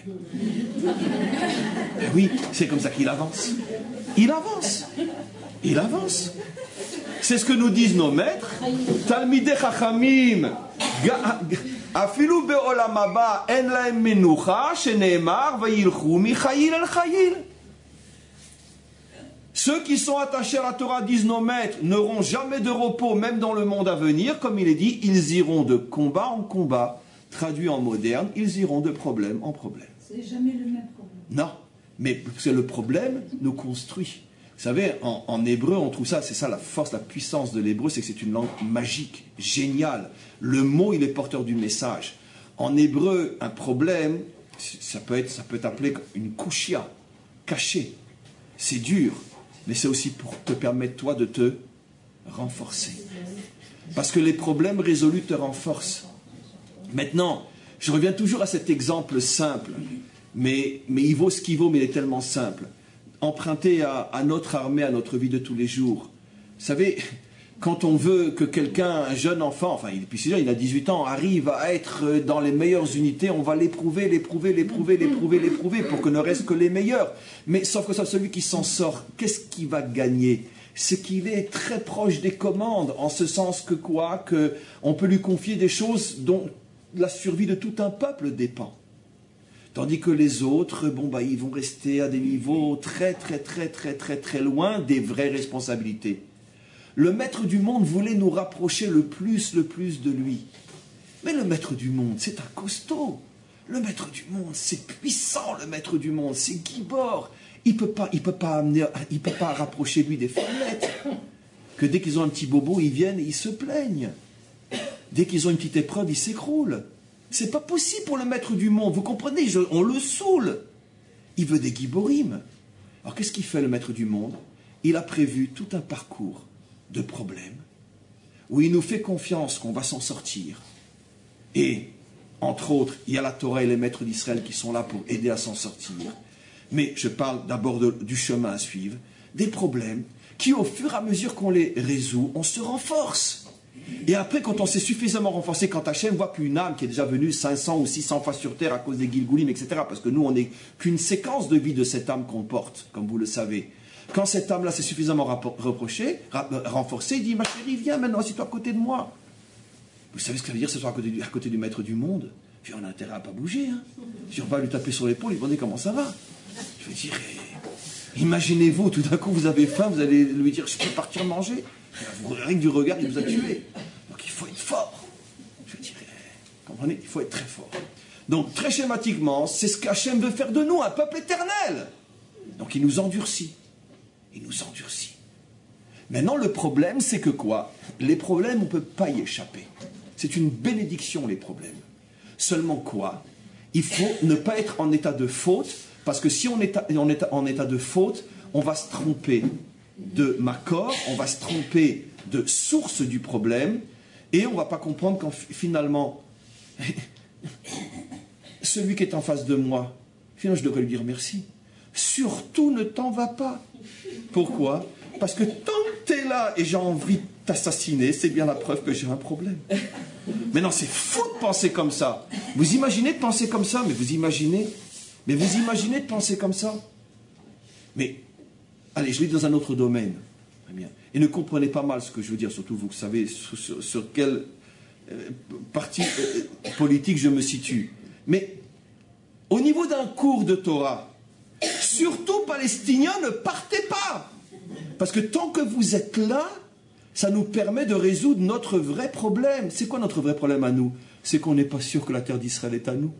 Speaker 1: Et oui, c'est comme ça qu'il avance. Il avance. Il avance. C'est ce que nous disent nos maîtres. Talmidei Chachamim. Afilu be'olam haba en lahem menucha sheneemar vayilchu michayil el chayil. Ceux qui sont attachés à la Torah, disent nos maîtres, n'auront jamais de repos, même dans le monde à venir. Comme il est dit, ils iront de combat en combat. Traduit en moderne, ils iront de problème en problème.
Speaker 2: C'est jamais le même problème.
Speaker 1: Non, mais c'est le problème nous construit. Vous savez, en hébreu, on trouve ça, c'est ça la force, la puissance de l'hébreu, c'est que c'est une langue magique, géniale. Le mot, il est porteur du message. En hébreu, un problème, ça peut être appelé une kushia, caché. C'est dur, mais c'est aussi pour te permettre, toi, de te renforcer. Parce que les problèmes résolus te renforcent. Maintenant, je reviens toujours à cet exemple simple, mais il vaut ce qu'il vaut, mais il est tellement simple. Emprunté à notre armée, à notre vie de tous les jours. Vous savez, quand on veut que quelqu'un, un jeune enfant, enfin, il a 18 ans, arrive à être dans les meilleures unités, on va l'éprouver pour que ne reste que les meilleurs. Mais sauf que celui qui s'en sort, qu'est-ce qu'il va gagner? C'est qu'il est très proche des commandes, en ce sens que quoi? Qu'on peut lui confier des choses dont la survie de tout un peuple dépend. Tandis que les autres, ils vont rester à des niveaux très loin des vraies responsabilités. Le maître du monde voulait nous rapprocher le plus de lui. Mais le maître du monde, c'est un costaud. Le maître du monde, c'est puissant, le maître du monde, c'est Gibor. Il peut pas rapprocher lui des femmettes. Que dès qu'ils ont un petit bobo, ils viennent et ils se plaignent. Dès qu'ils ont une petite épreuve, ils s'écroulent. C'est pas possible pour le maître du monde, vous comprenez, on le saoule. Il veut des giborim. Alors qu'est-ce qu'il fait le maître du monde? Il a prévu tout un parcours de problèmes où il nous fait confiance qu'on va s'en sortir. Et, entre autres, il y a la Torah et les maîtres d'Israël qui sont là pour aider à s'en sortir. Mais je parle d'abord du chemin à suivre, des problèmes qui, au fur et à mesure qu'on les résout, on se renforce. Et après, quand on s'est suffisamment renforcé, quand Hachem voit qu'une âme qui est déjà venue 500 ou 600 fois sur terre à cause des Gilgulim, etc., parce que nous, on n'est qu'une séquence de vie de cette âme qu'on porte, comme vous le savez. Quand cette âme-là s'est suffisamment renforcée, il dit, ma chérie, viens maintenant, assieds-toi à côté de moi. Vous savez ce que ça veut dire, ce soir à côté du maître du monde? Puis on a intérêt à ne pas bouger. Hein. Si on va lui taper sur l'épaule, il va dire comment ça va. Je veux dire, imaginez-vous, tout d'un coup, vous avez faim, vous allez lui dire, je peux partir manger. Rien que du regard, il vous a tué. Donc il faut être fort. comprenez? Il faut être très fort. Donc, très schématiquement, c'est ce qu'Hachem veut faire de nous, un peuple éternel. Donc, il nous endurcit. Il nous endurcit. Maintenant, le problème, c'est que quoi? Les problèmes, on ne peut pas y échapper. C'est une bénédiction, les problèmes. Seulement quoi? Il faut ne pas être en état de faute, parce que si on est en état de faute, on va se tromper de makor, on va se tromper de source du problème, et on ne va pas comprendre quand finalement, celui qui est en face de moi, finalement je devrais lui dire merci. Surtout ne t'en vas pas. Pourquoi? Parce que tant que tu es là et j'ai envie de t'assassiner, c'est bien la preuve que j'ai un problème. Mais non, c'est fou de penser comme ça. Vous imaginez de penser comme ça? Mais vous imaginez de penser comme ça? Mais, allez, je l'ai dans un autre domaine. Très bien. Et ne comprenez pas mal ce que je veux dire, surtout vous que savez sur quel parti politique je me situe. Mais, au niveau d'un cours de Torah, surtout Palestiniens, ne partez pas. Parce que tant que vous êtes là, ça nous permet de résoudre notre vrai problème. C'est quoi notre vrai problème à nous? C'est qu'on n'est pas sûr que la terre d'Israël est à nous.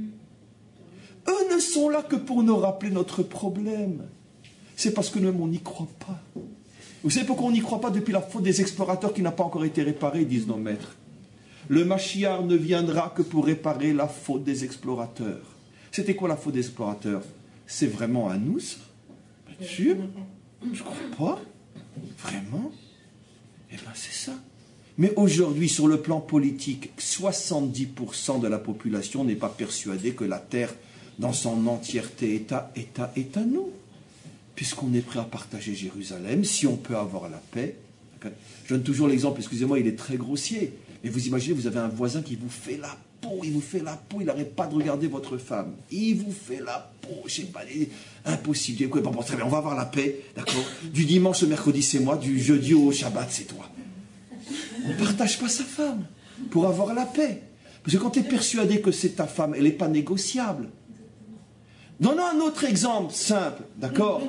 Speaker 1: Eux ne sont là que pour nous rappeler notre problème. C'est parce que nous-mêmes, on n'y croit pas. Vous savez pourquoi on n'y croit pas depuis la faute des explorateurs qui n'a pas encore été réparée, disent nos maîtres. Le Mashiach ne viendra que pour réparer la faute des explorateurs. C'était quoi la faute des explorateurs? C'est vraiment à nous, ça? Bien sûr. Je ne crois pas. Vraiment? Eh bien, c'est ça. Mais aujourd'hui, sur le plan politique, 70% de la population n'est pas persuadée que la terre, dans son entièreté, est à nous. Puisqu'on est prêt à partager Jérusalem, si on peut avoir la paix. Je donne toujours l'exemple, excusez-moi, il est très grossier. Mais vous imaginez, vous avez un voisin qui vous fait la peau, il n'arrête pas de regarder votre femme. Il vous fait la peau, je ne sais pas, impossible. Bon, très bien, on va avoir la paix, d'accord? Du dimanche au mercredi, c'est moi, du jeudi au Shabbat, c'est toi. On ne partage pas sa femme pour avoir la paix. Parce que quand tu es persuadé que c'est ta femme, elle n'est pas négociable. Donnons un autre exemple simple, d'accord?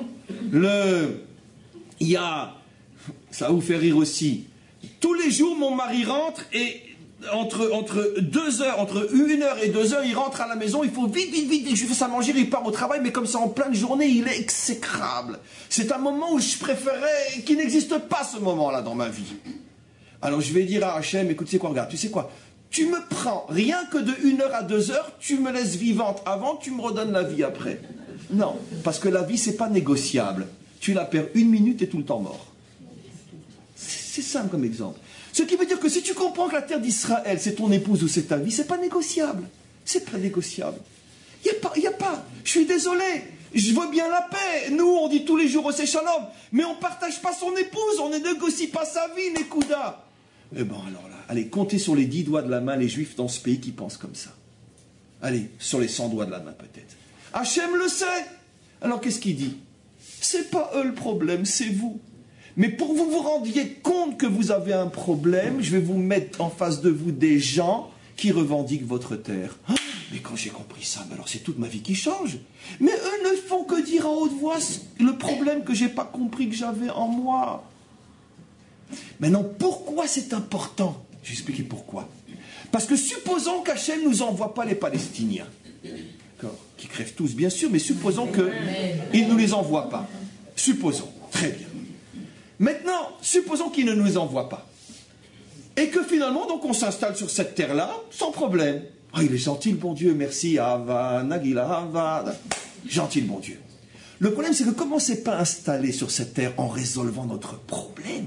Speaker 1: Il y a, ça va vous faire rire aussi, tous les jours mon mari rentre et entre 1h et 2h, il rentre à la maison, il faut vite, je lui fais ça manger, il part au travail, mais comme ça en pleine journée, il est exécrable. C'est un moment où je préférais qu'il n'existe pas ce moment-là dans ma vie. Alors je vais dire à Hachem, écoute, tu sais quoi, regarde, tu sais quoi? Tu me prends, rien que de 1h à 2h, tu me laisses vivante avant, tu me redonnes la vie après. Non, parce que la vie, c'est pas négociable. Tu la perds 1 minute et tout le temps mort. C'est simple comme exemple. Ce qui veut dire que si tu comprends que la terre d'Israël, c'est ton épouse ou c'est ta vie, c'est pas négociable. C'est pas négociable. Il n'y a pas. Je suis désolé. Je veux bien la paix. Nous, on dit tous les jours au Shalom, mais on ne partage pas son épouse, on ne négocie pas sa vie, Nekuda. Eh bien, alors là, allez, comptez sur les 10 doigts de la main les juifs dans ce pays qui pensent comme ça. Allez, sur les 100 doigts de la main peut-être. Hachem le sait. Alors qu'est-ce qu'il dit? C'est pas eux le problème, c'est vous. Mais pour que vous vous rendiez compte que vous avez un problème, je vais vous mettre en face de vous des gens qui revendiquent votre terre. Ah, mais quand j'ai compris ça, alors c'est toute ma vie qui change. Mais eux ne font que dire à haute voix le problème que j'ai pas compris que j'avais en moi. Maintenant, pourquoi c'est important? Je vais expliquer pourquoi. Parce que supposons qu'Hachem ne nous envoie pas les Palestiniens, qui crèvent tous bien sûr, mais supposons qu'il ne nous les envoie pas. Supposons, très bien. Maintenant, supposons qu'il ne nous envoie pas. Et que finalement, donc, on s'installe sur cette terre-là, sans problème. Ah, il est gentil, le bon Dieu, merci, Ava, Nagila, Ava. Gentil, le bon Dieu. Le problème, c'est que comme on ne s'est pas installé sur cette terre en résolvant notre problème,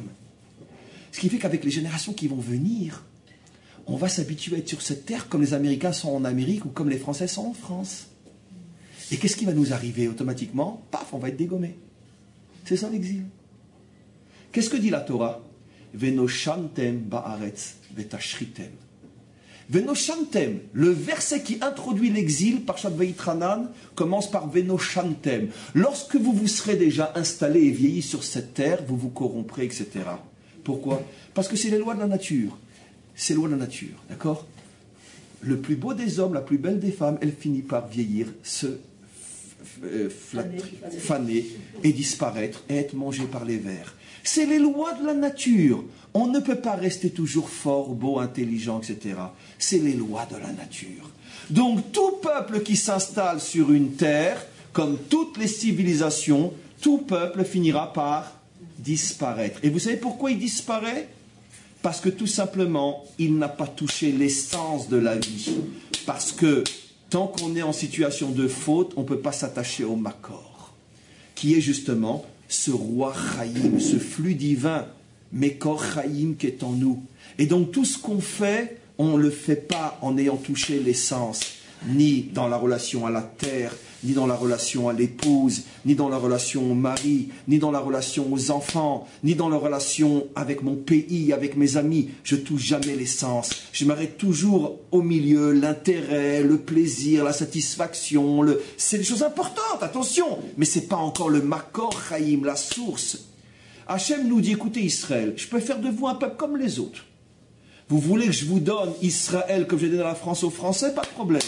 Speaker 1: ce qui fait qu'avec les générations qui vont venir, on va s'habituer à être sur cette terre comme les Américains sont en Amérique ou comme les Français sont en France. Et qu'est-ce qui va nous arriver automatiquement? Paf, on va être dégommé. C'est ça l'exil. Qu'est-ce que dit la Torah? Venoshantem ba'aretz vetashritem. Venoshantem, le verset qui introduit l'exil par Shat Vayitranan, commence par Venoshantem. Lorsque vous vous serez déjà installé et vieilli sur cette terre, vous vous corromprez, etc. Pourquoi? Parce que c'est les lois de la nature. C'est les lois de la nature, d'accord? Le plus beau des hommes, la plus belle des femmes, elle finit par vieillir, se faner et disparaître et être mangé par les vers. C'est les lois de la nature. On ne peut pas rester toujours fort, beau, intelligent, etc. C'est les lois de la nature. Donc tout peuple qui s'installe sur une terre, comme toutes les civilisations, tout peuple finira par disparaître. Et vous savez pourquoi il disparaît? Parce que tout simplement, il n'a pas touché l'essence de la vie. Parce que tant qu'on est en situation de faute, on ne peut pas s'attacher au Makor, qui est justement ce roi Chaim, ce flux divin, Mekor Chaim qui est en nous. Et donc tout ce qu'on fait, on ne le fait pas en ayant touché l'essence, ni dans la relation à la terre, ni dans la relation à l'épouse, ni dans la relation au mari, ni dans la relation aux enfants, ni dans la relation avec mon pays, avec mes amis. Je touche jamais l'essence. Je m'arrête toujours au milieu, l'intérêt, le plaisir, la satisfaction. C'est des choses importantes, attention, mais ce n'est pas encore le Makor Chaim, la source. Hachem nous dit, écoutez Israël, je peux faire de vous un peuple comme les autres. Vous voulez que je vous donne Israël comme j'ai donné la France aux Français? Pas de problème.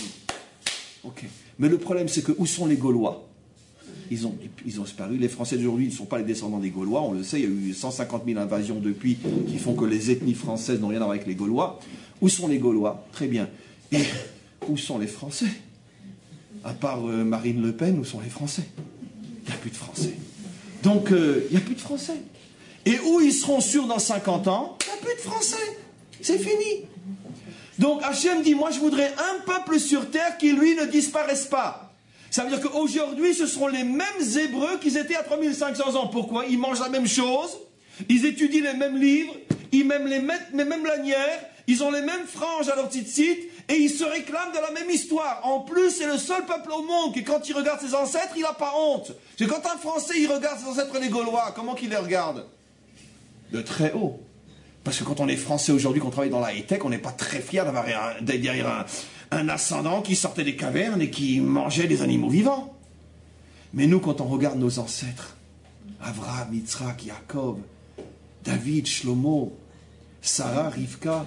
Speaker 1: Ok. Mais le problème, c'est que où sont les Gaulois? Ils ont disparu. Les Français d'aujourd'hui ne sont pas les descendants des Gaulois. On le sait, il y a eu 150 000 invasions depuis qui font que les ethnies françaises n'ont rien à voir avec les Gaulois. Où sont les Gaulois? Très bien. Et où sont les Français? À part Marine Le Pen, où sont les Français? Il n'y a plus de Français. Donc, il n'y a plus de Français. Et où ils seront sûrs dans 50 ans? Il n'y a plus de Français. C'est fini. Donc Hachem dit, moi je voudrais un peuple sur terre qui lui ne disparaisse pas. Ça veut dire qu'aujourd'hui ce seront les mêmes Hébreux qu'ils étaient à 3500 ans. Pourquoi? Ils mangent la même chose, ils étudient les mêmes livres, ils même les mêmes lanières, ils ont les mêmes franges à leur tzitzit et ils se réclament de la même histoire. En plus, c'est le seul peuple au monde qui, quand il regarde ses ancêtres, il n'a pas honte. C'est quand un Français il regarde ses ancêtres les Gaulois, comment qu'il les regarde? De très haut. Parce que quand on est français aujourd'hui, qu'on travaille dans la high-tech, on n'est pas très fier d'avoir derrière un ascendant qui sortait des cavernes et qui mangeait des animaux vivants. Mais nous, quand on regarde nos ancêtres, Avraham, Yitzhak, Yaakov, David, Shlomo, Sarah, Rivka,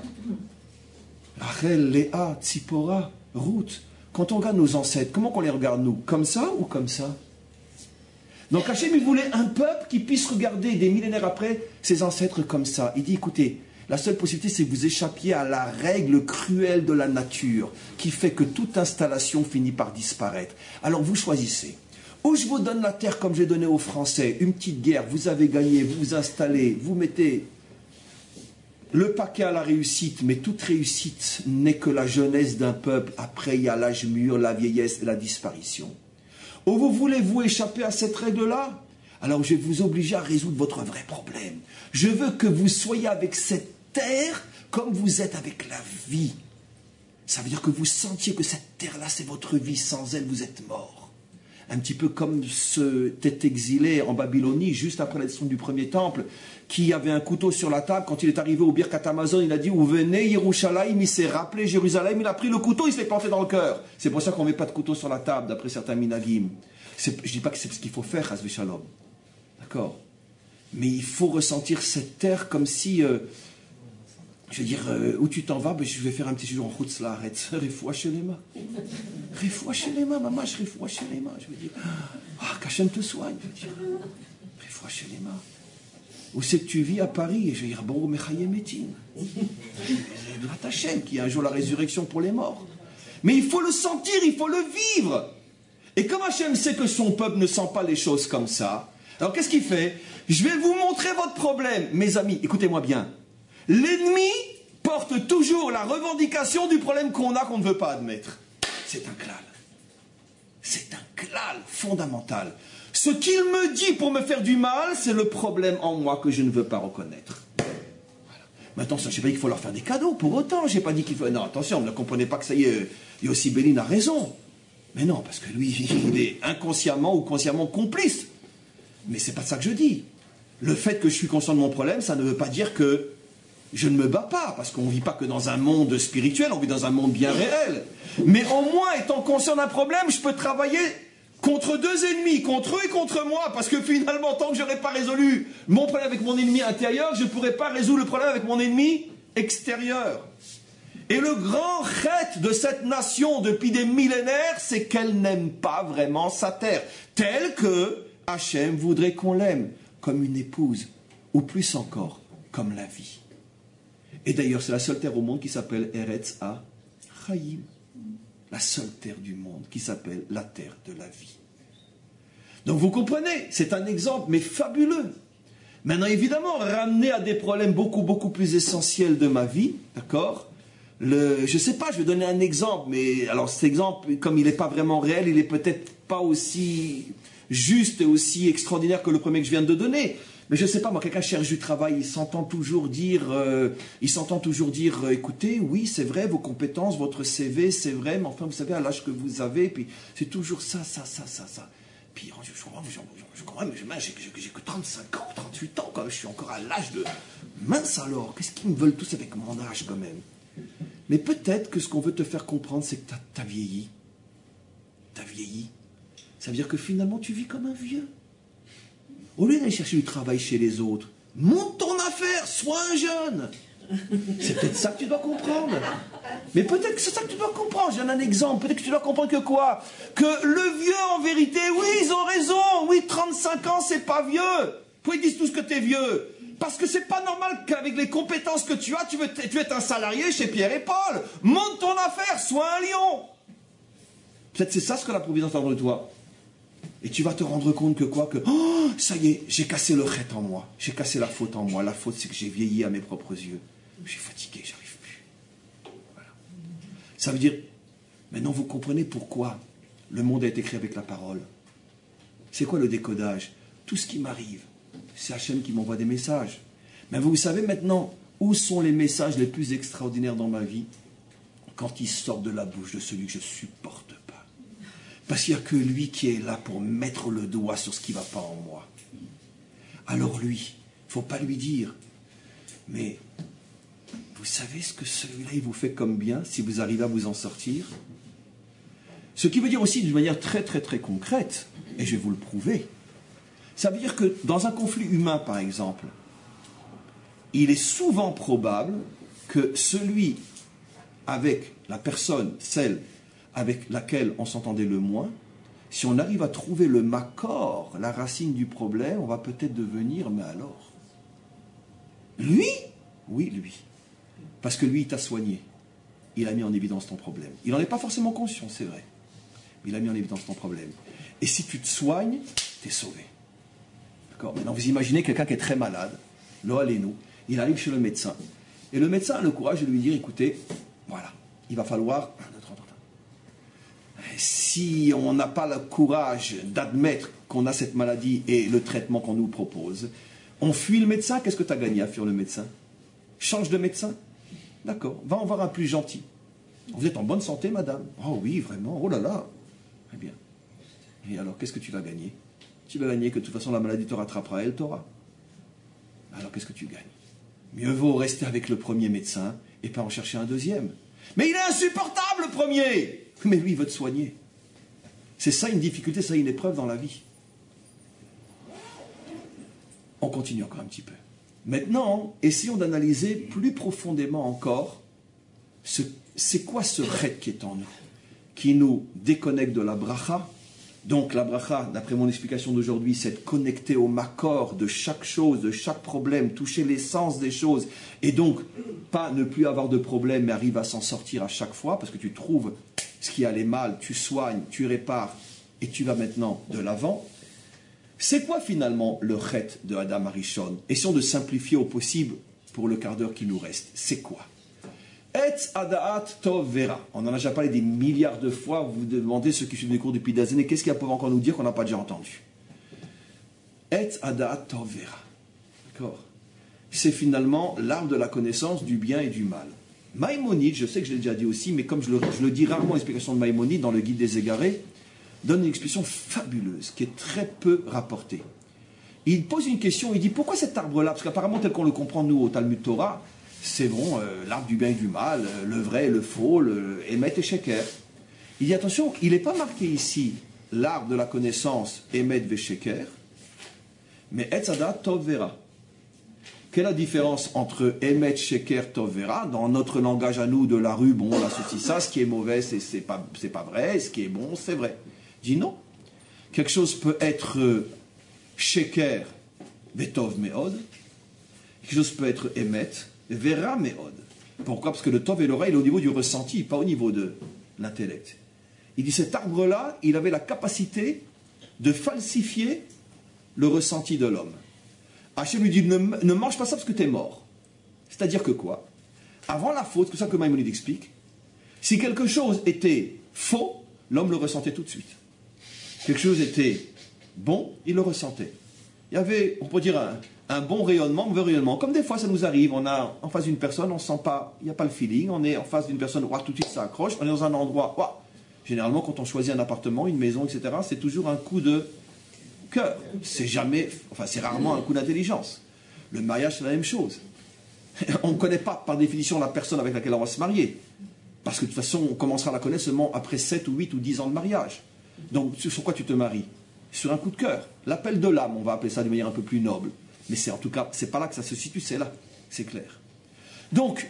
Speaker 1: Rachel, Léa, Tzipora, Ruth, quand on regarde nos ancêtres, comment qu'on les regarde nous? Comme ça ou comme ça? Donc Hachem, il voulait un peuple qui puisse regarder des millénaires après ses ancêtres comme ça. Il dit, écoutez, la seule possibilité, c'est que vous échappiez à la règle cruelle de la nature qui fait que toute installation finit par disparaître. Alors vous choisissez. Ou je vous donne la terre comme j'ai donné aux Français, une petite guerre, vous avez gagné, vous vous installez, vous mettez le paquet à la réussite, mais toute réussite n'est que la jeunesse d'un peuple. Après, il y a l'âge mûr, la vieillesse et la disparition. Ou vous voulez vous échapper à cette règle-là? Alors je vais vous obliger à résoudre votre vrai problème. Je veux que vous soyez avec cette terre comme vous êtes avec la vie. Ça veut dire que vous sentiez que cette terre-là, c'est votre vie. Sans elle, vous êtes mort. Un petit peu comme cet exilé en Babylonie, juste après la destruction du premier temple, qui avait un couteau sur la table. Quand il est arrivé au Birkat Amazon, il a dit « Où venez Yerushalayim ?» Il s'est rappelé Jérusalem, il a pris le couteau, il s'est planté dans le cœur. C'est pour ça qu'on ne met pas de couteau sur la table, d'après certains minagim. Je ne dis pas que c'est ce qu'il faut faire, Chas v'Shalom. D'accord? Mais il faut ressentir cette terre comme si... je veux dire, où tu t'en vas, ben, je vais faire un petit séjour en Chutz Laaretz. Refoua Shelema. Refoua Shelema, maman, je refoua Shelema. Je veux dire, qu'Hachem te soigne. Je veux dire, Refoua Shelema. Où c'est que tu vis à Paris? Et je vais dire, bon, Mechayem Etim. C'est Hachem qui a un jour la résurrection pour les morts. Mais il faut le sentir, il faut le vivre. Et comme Hachem sait que son peuple ne sent pas les choses comme ça, alors qu'est-ce qu'il fait? Je vais vous montrer votre problème. Mes amis, écoutez-moi bien. L'ennemi porte toujours la revendication du problème qu'on a, qu'on ne veut pas admettre. C'est un klal. C'est un klal fondamental. Ce qu'il me dit pour me faire du mal, c'est le problème en moi que je ne veux pas reconnaître. Voilà. Maintenant, je n'ai pas dit qu'il faut leur faire des cadeaux, pour autant. Je n'ai pas dit qu'il faut... Non, attention, ne comprenez pas que ça y est, Yossi Bélin a raison. Mais non, parce que lui, il est inconsciemment ou consciemment complice. Mais c'est pas ça que je dis. Le fait que je suis conscient de mon problème, ça ne veut pas dire que je ne me bats pas, parce qu'on ne vit pas que dans un monde spirituel, on vit dans un monde bien réel. Mais au moins, étant conscient d'un problème, je peux travailler contre deux ennemis, contre eux et contre moi, parce que finalement, tant que je n'aurai pas résolu mon problème avec mon ennemi intérieur, je ne pourrai pas résoudre le problème avec mon ennemi extérieur. Et le grand chet de cette nation depuis des millénaires, c'est qu'elle n'aime pas vraiment sa terre, telle que Hachem voudrait qu'on l'aime, comme une épouse, ou plus encore, comme la vie. Et d'ailleurs, c'est la seule terre au monde qui s'appelle Eretz HaChaim, la seule terre du monde qui s'appelle la terre de la vie. Donc vous comprenez, c'est un exemple, mais fabuleux. Maintenant, évidemment, ramené à des problèmes beaucoup plus essentiels de ma vie, d'accord ? Je ne sais pas, je vais donner un exemple, mais alors cet exemple, comme il n'est pas vraiment réel, il n'est peut-être pas aussi juste et aussi extraordinaire que le premier que je viens de donner. Mais je ne sais pas, moi, quelqu'un cherche du travail, il s'entend toujours dire, écoutez, oui, c'est vrai, vos compétences, votre CV, c'est vrai, mais enfin, vous savez, à l'âge que vous avez, puis c'est toujours ça. Puis je comprends, mais j'ai que 35 ans, 38 ans, quand je suis encore à l'âge de... Mince alors, qu'est-ce qu'ils me veulent tous avec mon âge quand même? Mais peut-être que ce qu'on veut te faire comprendre, c'est que t'as vieilli. T'as vieilli. Ça veut dire que finalement, tu vis comme un vieux. Au lieu d'aller chercher du travail chez les autres, monte ton affaire, sois un jeune. C'est peut-être ça que tu dois comprendre. Mais peut-être que c'est ça que tu dois comprendre. Je donne un exemple. Peut-être que tu dois comprendre que quoi? Que le vieux, en vérité, oui, ils ont raison. Oui, 35 ans, c'est pas vieux. Pourquoi ils disent tous que t'es vieux? Parce que c'est pas normal qu'avec les compétences que tu as, tu veux être un salarié chez Pierre et Paul. Monte ton affaire, sois un lion. Peut-être c'est ça ce que la Providence attend de toi. Et tu vas te rendre compte que quoi? Que ça y est, j'ai cassé le chet en moi. J'ai cassé la faute en moi. La faute, c'est que j'ai vieilli à mes propres yeux. Je suis fatigué, j'arrive plus. Voilà. Ça veut dire, maintenant vous comprenez pourquoi le monde a été créé avec la parole. C'est quoi le décodage? Tout ce qui m'arrive, c'est Hachem qui m'envoie des messages. Mais vous savez maintenant où sont les messages les plus extraordinaires dans ma vie? Quand ils sortent de la bouche de celui que je supporte pas. Parce qu'il n'y a que lui qui est là pour mettre le doigt sur ce qui ne va pas en moi. Alors lui, il ne faut pas lui dire, mais vous savez ce que celui-là il vous fait comme bien si vous arrivez à vous en sortir? Ce qui veut dire aussi d'une manière très concrète, et je vais vous le prouver, ça veut dire que dans un conflit humain par exemple, il est souvent probable que celui avec la personne, celle avec laquelle on s'entendait le moins, si on arrive à trouver le makor, la racine du problème, on va peut-être devenir, mais alors? Lui? Oui, lui. Parce que lui, il t'a soigné. Il a mis en évidence ton problème. Il n'en est pas forcément conscient, c'est vrai. Mais il a mis en évidence ton problème. Et si tu te soignes, t'es sauvé. D'accord? Maintenant, vous imaginez quelqu'un qui est très malade, là, allez-nous, il arrive chez le médecin. Et le médecin a le courage de lui dire, écoutez, voilà, il va falloir... Si on n'a pas le courage d'admettre qu'on a cette maladie et le traitement qu'on nous propose, on fuit le médecin. Qu'est-ce que tu as gagné à fuir le médecin? Change de médecin. D'accord, va en voir un plus gentil. Vous êtes en bonne santé, madame? Oh oui, vraiment, oh là là. Très bien. Et alors, qu'est-ce que tu vas gagner? Tu vas gagner que de toute façon la maladie te rattrapera, elle t'aura. Alors, qu'est-ce que tu gagnes? Mieux vaut rester avec le premier médecin et pas en chercher un deuxième. Mais il est insupportable, le premier! Mais lui, il veut te soigner. C'est ça une difficulté, ça une épreuve dans la vie. On continue encore un petit peu. Maintenant, essayons d'analyser plus profondément encore c'est quoi ce chet qui est en nous, qui nous déconnecte de la bracha. Donc la bracha, d'après mon explication d'aujourd'hui, c'est être connecté au makor de chaque chose, de chaque problème, toucher l'essence des choses, et donc pas ne plus avoir de problème, mais arrive à s'en sortir à chaque fois, parce que tu trouves ce qui allait mal, tu soignes, tu répares, et tu vas maintenant de l'avant. C'est quoi finalement le chet de Adam Arishon? Essayons de simplifier au possible pour le quart d'heure qui nous reste. C'est quoi? Etz Adaat Tov Vera. On en a déjà parlé des milliards de fois. Vous vous demandez, ceux qui suivent les cours depuis des années, qu'est-ce qu'il y a pour encore nous dire qu'on n'a pas déjà entendu? Etz Adaat Tov Vera. D'accord? C'est finalement l'arbre de la connaissance du bien et du mal. Maïmonide, je sais que je l'ai déjà dit aussi, mais comme je le dis rarement, l'explication de Maïmonide dans le Guide des Égarés, donne une explication fabuleuse, qui est très peu rapportée. Il pose une question, il dit, pourquoi cet arbre-là? Parce qu'apparemment, tel qu'on le comprend nous au Talmud Torah, c'est bon, l'arbre du bien et du mal, le vrai, le faux, le Emet et Sheker. Il dit, attention, il n'est pas marqué ici l'arbre de la connaissance, Emet et Sheker, mais Etz Hadat Tov Vera. Quelle est la différence entre Emet, Sheker, Tov, Vera? Dans notre langage à nous de la rue, bon, là, ceci, ça, ce qui est mauvais, c'est pas vrai, ce qui est bon, c'est vrai. Je dis non. Quelque chose peut être Sheker, Vetov, Meod. Quelque chose peut être Emet, Vera, Meod. Pourquoi? Parce que le Tov et le Ra, il est au niveau du ressenti, pas au niveau de l'intellect. Il dit cet arbre-là, il avait la capacité de falsifier le ressenti de l'homme. Hachem lui dit, ne mange pas ça parce que tu es mort. C'est-à-dire que quoi? Avant la faute, c'est ça que Maïmonide explique, si quelque chose était faux, l'homme le ressentait tout de suite. Quelque chose était bon, il le ressentait. Il y avait, on peut dire, un bon rayonnement, un mauvais rayonnement. Comme des fois, ça nous arrive, on a en face d'une personne, on ne sent pas, il n'y a pas le feeling, on est en face d'une personne, tout de suite ça accroche, on est dans un endroit, généralement quand on choisit un appartement, une maison, etc., c'est toujours un coup de cœur. C'est rarement un coup d'intelligence. Le mariage, c'est la même chose. On ne connaît pas, par définition, la personne avec laquelle on va se marier. Parce que de toute façon, on commencera à la connaître seulement après 7 ou 8 ou 10 ans de mariage. Donc, sur quoi tu te maries? Sur un coup de cœur. L'appel de l'âme, on va appeler ça de manière un peu plus noble. Mais c'est en tout cas, c'est pas là que ça se situe, c'est là. C'est clair. Donc,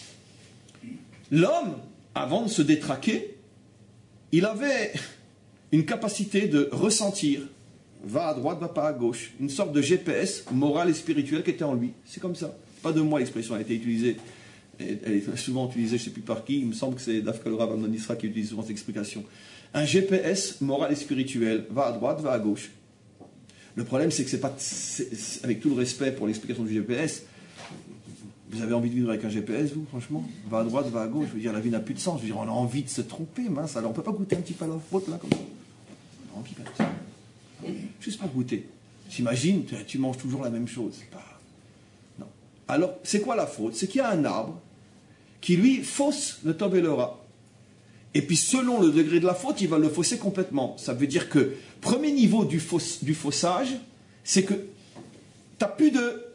Speaker 1: l'homme, avant de se détraquer, il avait une capacité de ressentir, va à droite, va pas à gauche, une sorte de GPS moral et spirituel qui était en lui. C'est comme ça. Pas de moi l'expression, elle a été utilisée, elle est souvent utilisée, je ne sais plus par qui, il me semble que c'est Dafka le Rav Amnon Isra qui utilise souvent cette explication. Un GPS moral et spirituel, va à droite, va à gauche. Le problème, c'est que c'est pas, avec tout le respect pour l'explication du GPS, vous avez envie de vivre avec un GPS, vous, franchement? Va à droite, va à gauche, je veux dire, la vie n'a plus de sens, je veux dire, on a envie de se tromper, mince, alors on ne peut pas goûter un petit peu à la faute, là, comme ça? On a envie comme ça. Juste pas goûter. J'imagine, tu manges toujours la même chose. Non. Alors, c'est quoi la faute? C'est qu'il y a un arbre qui, lui, fausse le Tov et le Ra. Et puis, selon le degré de la faute, il va le fausser complètement. Ça veut dire que, premier niveau du faussage, c'est que tu n'as plus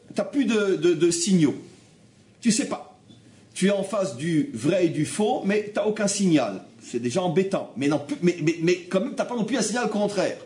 Speaker 1: de signaux. Tu ne sais pas. Tu es en face du vrai et du faux, mais tu n'as aucun signal. C'est déjà embêtant. Mais quand même, tu n'as pas non plus un signal contraire.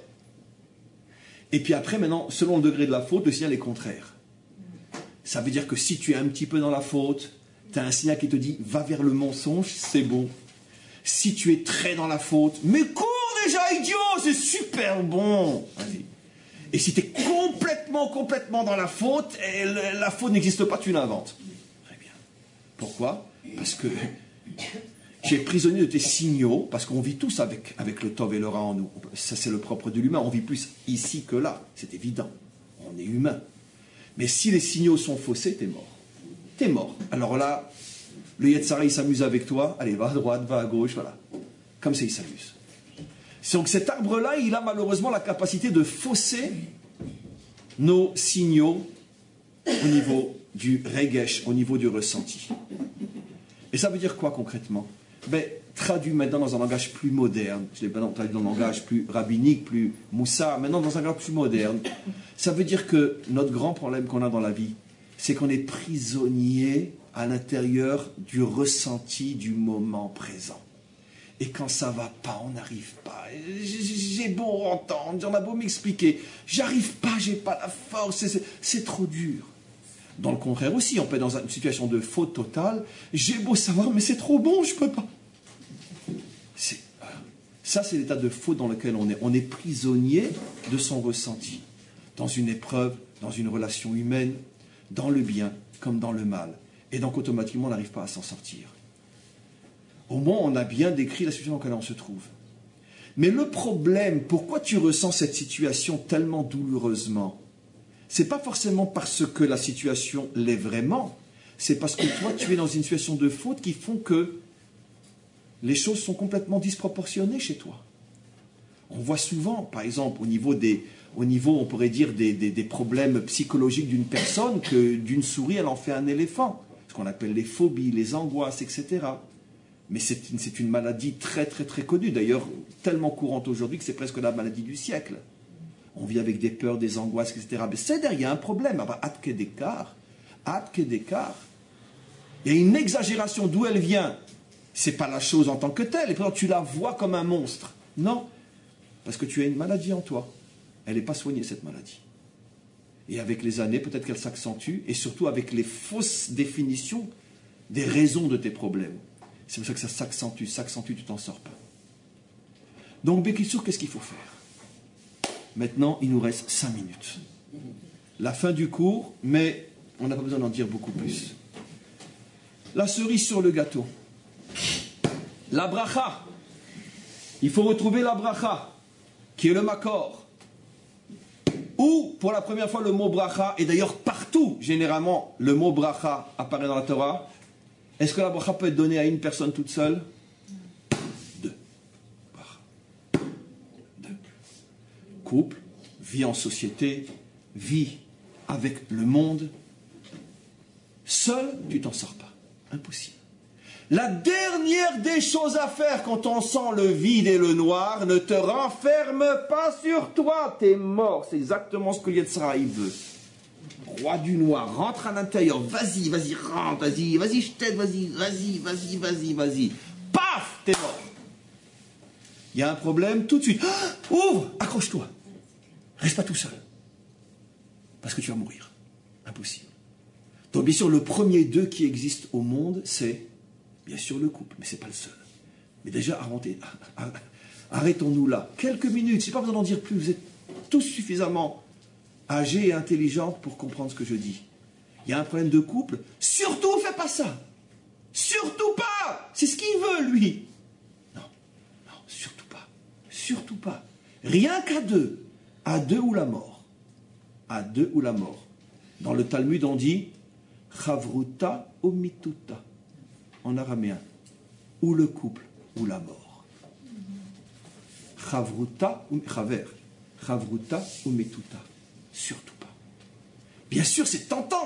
Speaker 1: Et puis après, maintenant, selon le degré de la faute, le signal est contraire. Ça veut dire que si tu es un petit peu dans la faute, tu as un signal qui te dit, va vers le mensonge, c'est bon. Si tu es très dans la faute, mais cours déjà, idiot, c'est super bon. Vas-y. Et si tu es complètement dans la faute, et la faute n'existe pas, tu l'inventes. Très bien. Pourquoi? Parce que tu es prisonnier de tes signaux, parce qu'on vit tous avec le Tov et le Ra en nous. Ça, c'est le propre de l'humain. On vit plus ici que là. C'est évident. On est humain. Mais si les signaux sont faussés, t'es mort. T'es mort. Alors là, le Yetzara, il s'amuse avec toi. Allez, va à droite, va à gauche, voilà. Comme ça, il s'amuse. Donc cet arbre-là, il a malheureusement la capacité de fausser nos signaux au niveau du regesh, au niveau du ressenti. Et ça veut dire quoi concrètement? Traduit maintenant dans un langage plus moderne, je l'ai maintenant traduit dans un langage plus rabbinique, plus moussa, maintenant dans un langage plus moderne. Ça veut dire que notre grand problème qu'on a dans la vie, c'est qu'on est prisonnier à l'intérieur du ressenti du moment présent. Et quand ça va pas, on n'arrive pas. J'ai beau entendre, j'en ai beau m'expliquer, j'arrive pas, j'ai pas la force, c'est trop dur. Dans le contraire aussi, on peut être dans une situation de faute totale, j'ai beau savoir, mais c'est trop bon, je peux pas. Ça, c'est l'état de faute dans lequel on est. On est prisonnier de son ressenti. Dans une épreuve, dans une relation humaine, dans le bien comme dans le mal. Et donc, automatiquement, on n'arrive pas à s'en sortir. Au moins, on a bien décrit la situation dans laquelle on se trouve. Mais le problème, pourquoi tu ressens cette situation tellement douloureusement? C'est pas forcément parce que la situation l'est vraiment. C'est parce que toi, tu es dans une situation de faute qui font que les choses sont complètement disproportionnées chez toi. On voit souvent, par exemple, au niveau, on pourrait dire, des problèmes psychologiques d'une personne, que d'une souris, elle en fait un éléphant. Ce qu'on appelle les phobies, les angoisses, etc. Mais c'est une maladie très, très, très connue. D'ailleurs, tellement courante aujourd'hui que c'est presque la maladie du siècle. On vit avec des peurs, des angoisses, etc. Mais c'est derrière, il y a un problème. Atke d'écart. Il y a une exagération d'où elle vient. C'est pas la chose en tant que telle. Et pourtant, tu la vois comme un monstre. Non. Parce que tu as une maladie en toi. Elle n'est pas soignée, cette maladie. Et avec les années, peut-être qu'elle s'accentue, et surtout avec les fausses définitions des raisons de tes problèmes. C'est pour ça que ça s'accentue, tu t'en sors pas. Donc, Bekissur, qu'est-ce qu'il faut faire? Maintenant, il nous reste 5 minutes. La fin du cours, mais on n'a pas besoin d'en dire beaucoup plus. La cerise sur le gâteau. La bracha. Il faut retrouver la bracha, qui est le makor. Ou, pour la première fois, le mot bracha, et d'ailleurs partout, généralement, le mot bracha apparaît dans la Torah. Est-ce que la bracha peut être donnée à une personne toute seule? 2. Bracha. 2. Couple, vie en société, vie avec le monde. Seul, tu t'en sors pas. Impossible. La dernière des choses à faire quand on sent le vide et le noir, ne te renferme pas sur toi, t'es mort. C'est exactement ce que Yetzirah il veut. Roi du noir, rentre à l'intérieur, vas-y, rentre, vas-y, je t'aide, vas-y. Paf, t'es mort. Il y a un problème, tout de suite. Ah, ouvre, accroche-toi. Reste pas tout seul. Parce que tu vas mourir. Impossible. Donc bien sûr, le premier d'eux qui existe au monde, c'est bien sûr le couple, mais ce n'est pas le seul. Mais déjà, arrêtons-nous là. Quelques minutes, je n'ai pas besoin d'en dire plus. Vous êtes tous suffisamment âgés et intelligents pour comprendre ce que je dis. Il y a un problème de couple. Surtout, fais pas ça. Surtout pas. C'est ce qu'il veut, lui. Non, surtout pas. Surtout pas. Rien qu'à deux. À deux ou la mort. À deux ou la mort. Dans le Talmud, on dit Chavruta ou mituta. En araméen, ou le couple, ou la mort. Chavruta ou chaver, chavruta ou metuta. Surtout pas. Bien sûr, c'est tentant.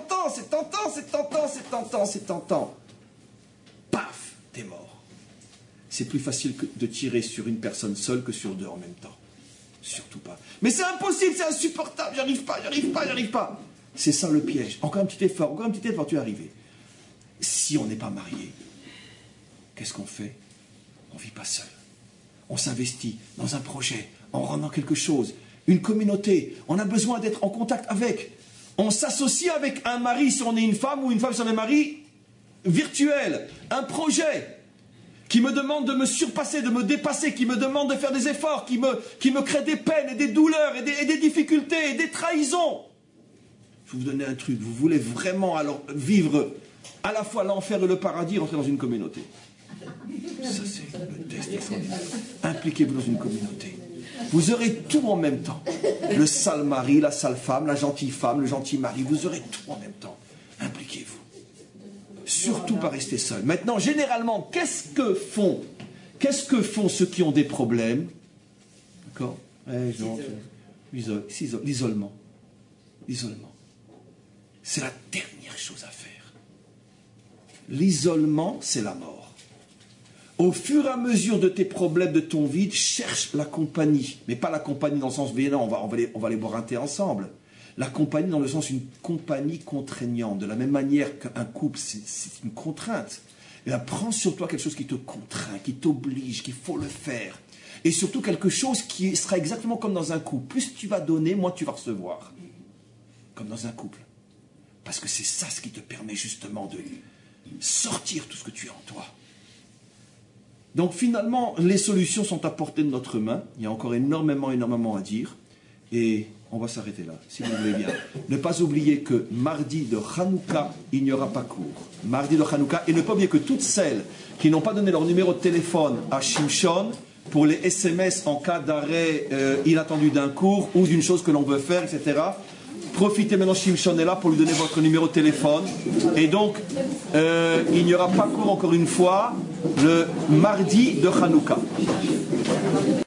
Speaker 1: Paf, t'es mort. C'est plus facile de tirer sur une personne seule que sur deux en même temps. Surtout pas. Mais c'est impossible, c'est insupportable, j'arrive pas. C'est ça le piège. Encore un petit effort, tu es arrivé. Si on n'est pas marié, qu'est-ce qu'on fait? On ne vit pas seul. On s'investit dans un projet, on rentre dans quelque chose, une communauté. On a besoin d'être en contact avec. On s'associe avec un mari si on est une femme, ou une femme si on est un mari virtuel. Un projet qui me demande de me surpasser, de me dépasser, qui me demande de faire des efforts, qui me crée des peines et des douleurs et des difficultés et des trahisons. Je vais vous donner un truc. Vous voulez vraiment alors vivre à la fois l'enfer et le paradis, rentrer dans une communauté. Ça, c'est le test extraordinaire. Impliquez-vous dans une communauté. Vous aurez tout en même temps. Le sale mari, la sale femme, la gentille femme, le gentil mari. Vous aurez tout en même temps. Impliquez-vous. Surtout pas rester seul. Maintenant, généralement, qu'est-ce que font ceux qui ont des problèmes? D'accord? L'isolement. C'est la dernière chose à faire. L'isolement, c'est la mort. Au fur et à mesure de tes problèmes, de ton vide, cherche la compagnie. Mais pas la compagnie dans le sens, bien non, on va aller boire un thé ensemble. La compagnie dans le sens une compagnie contraignante. De la même manière qu'un couple, c'est une contrainte. Et là, prends sur toi quelque chose qui te contraint, qui t'oblige, qu'il faut le faire. Et surtout quelque chose qui sera exactement comme dans un couple. Plus tu vas donner, moins tu vas recevoir. Comme dans un couple. Parce que c'est ça ce qui te permet justement de sortir tout ce que tu as en toi. Donc finalement, les solutions sont à portée de notre main. Il y a encore énormément à dire. Et on va s'arrêter là, si vous voulez bien. Ne pas oublier que mardi de Hanouka, il n'y aura pas cours. Mardi de Hanouka. Et ne pas oublier que toutes celles qui n'ont pas donné leur numéro de téléphone à Shimshon, pour les SMS en cas d'arrêt inattendu d'un cours ou d'une chose que l'on veut faire, etc., profitez maintenant, Shimshon est là pour lui donner votre numéro de téléphone. Et donc, il n'y aura pas cours encore une fois le mardi de Hanouka.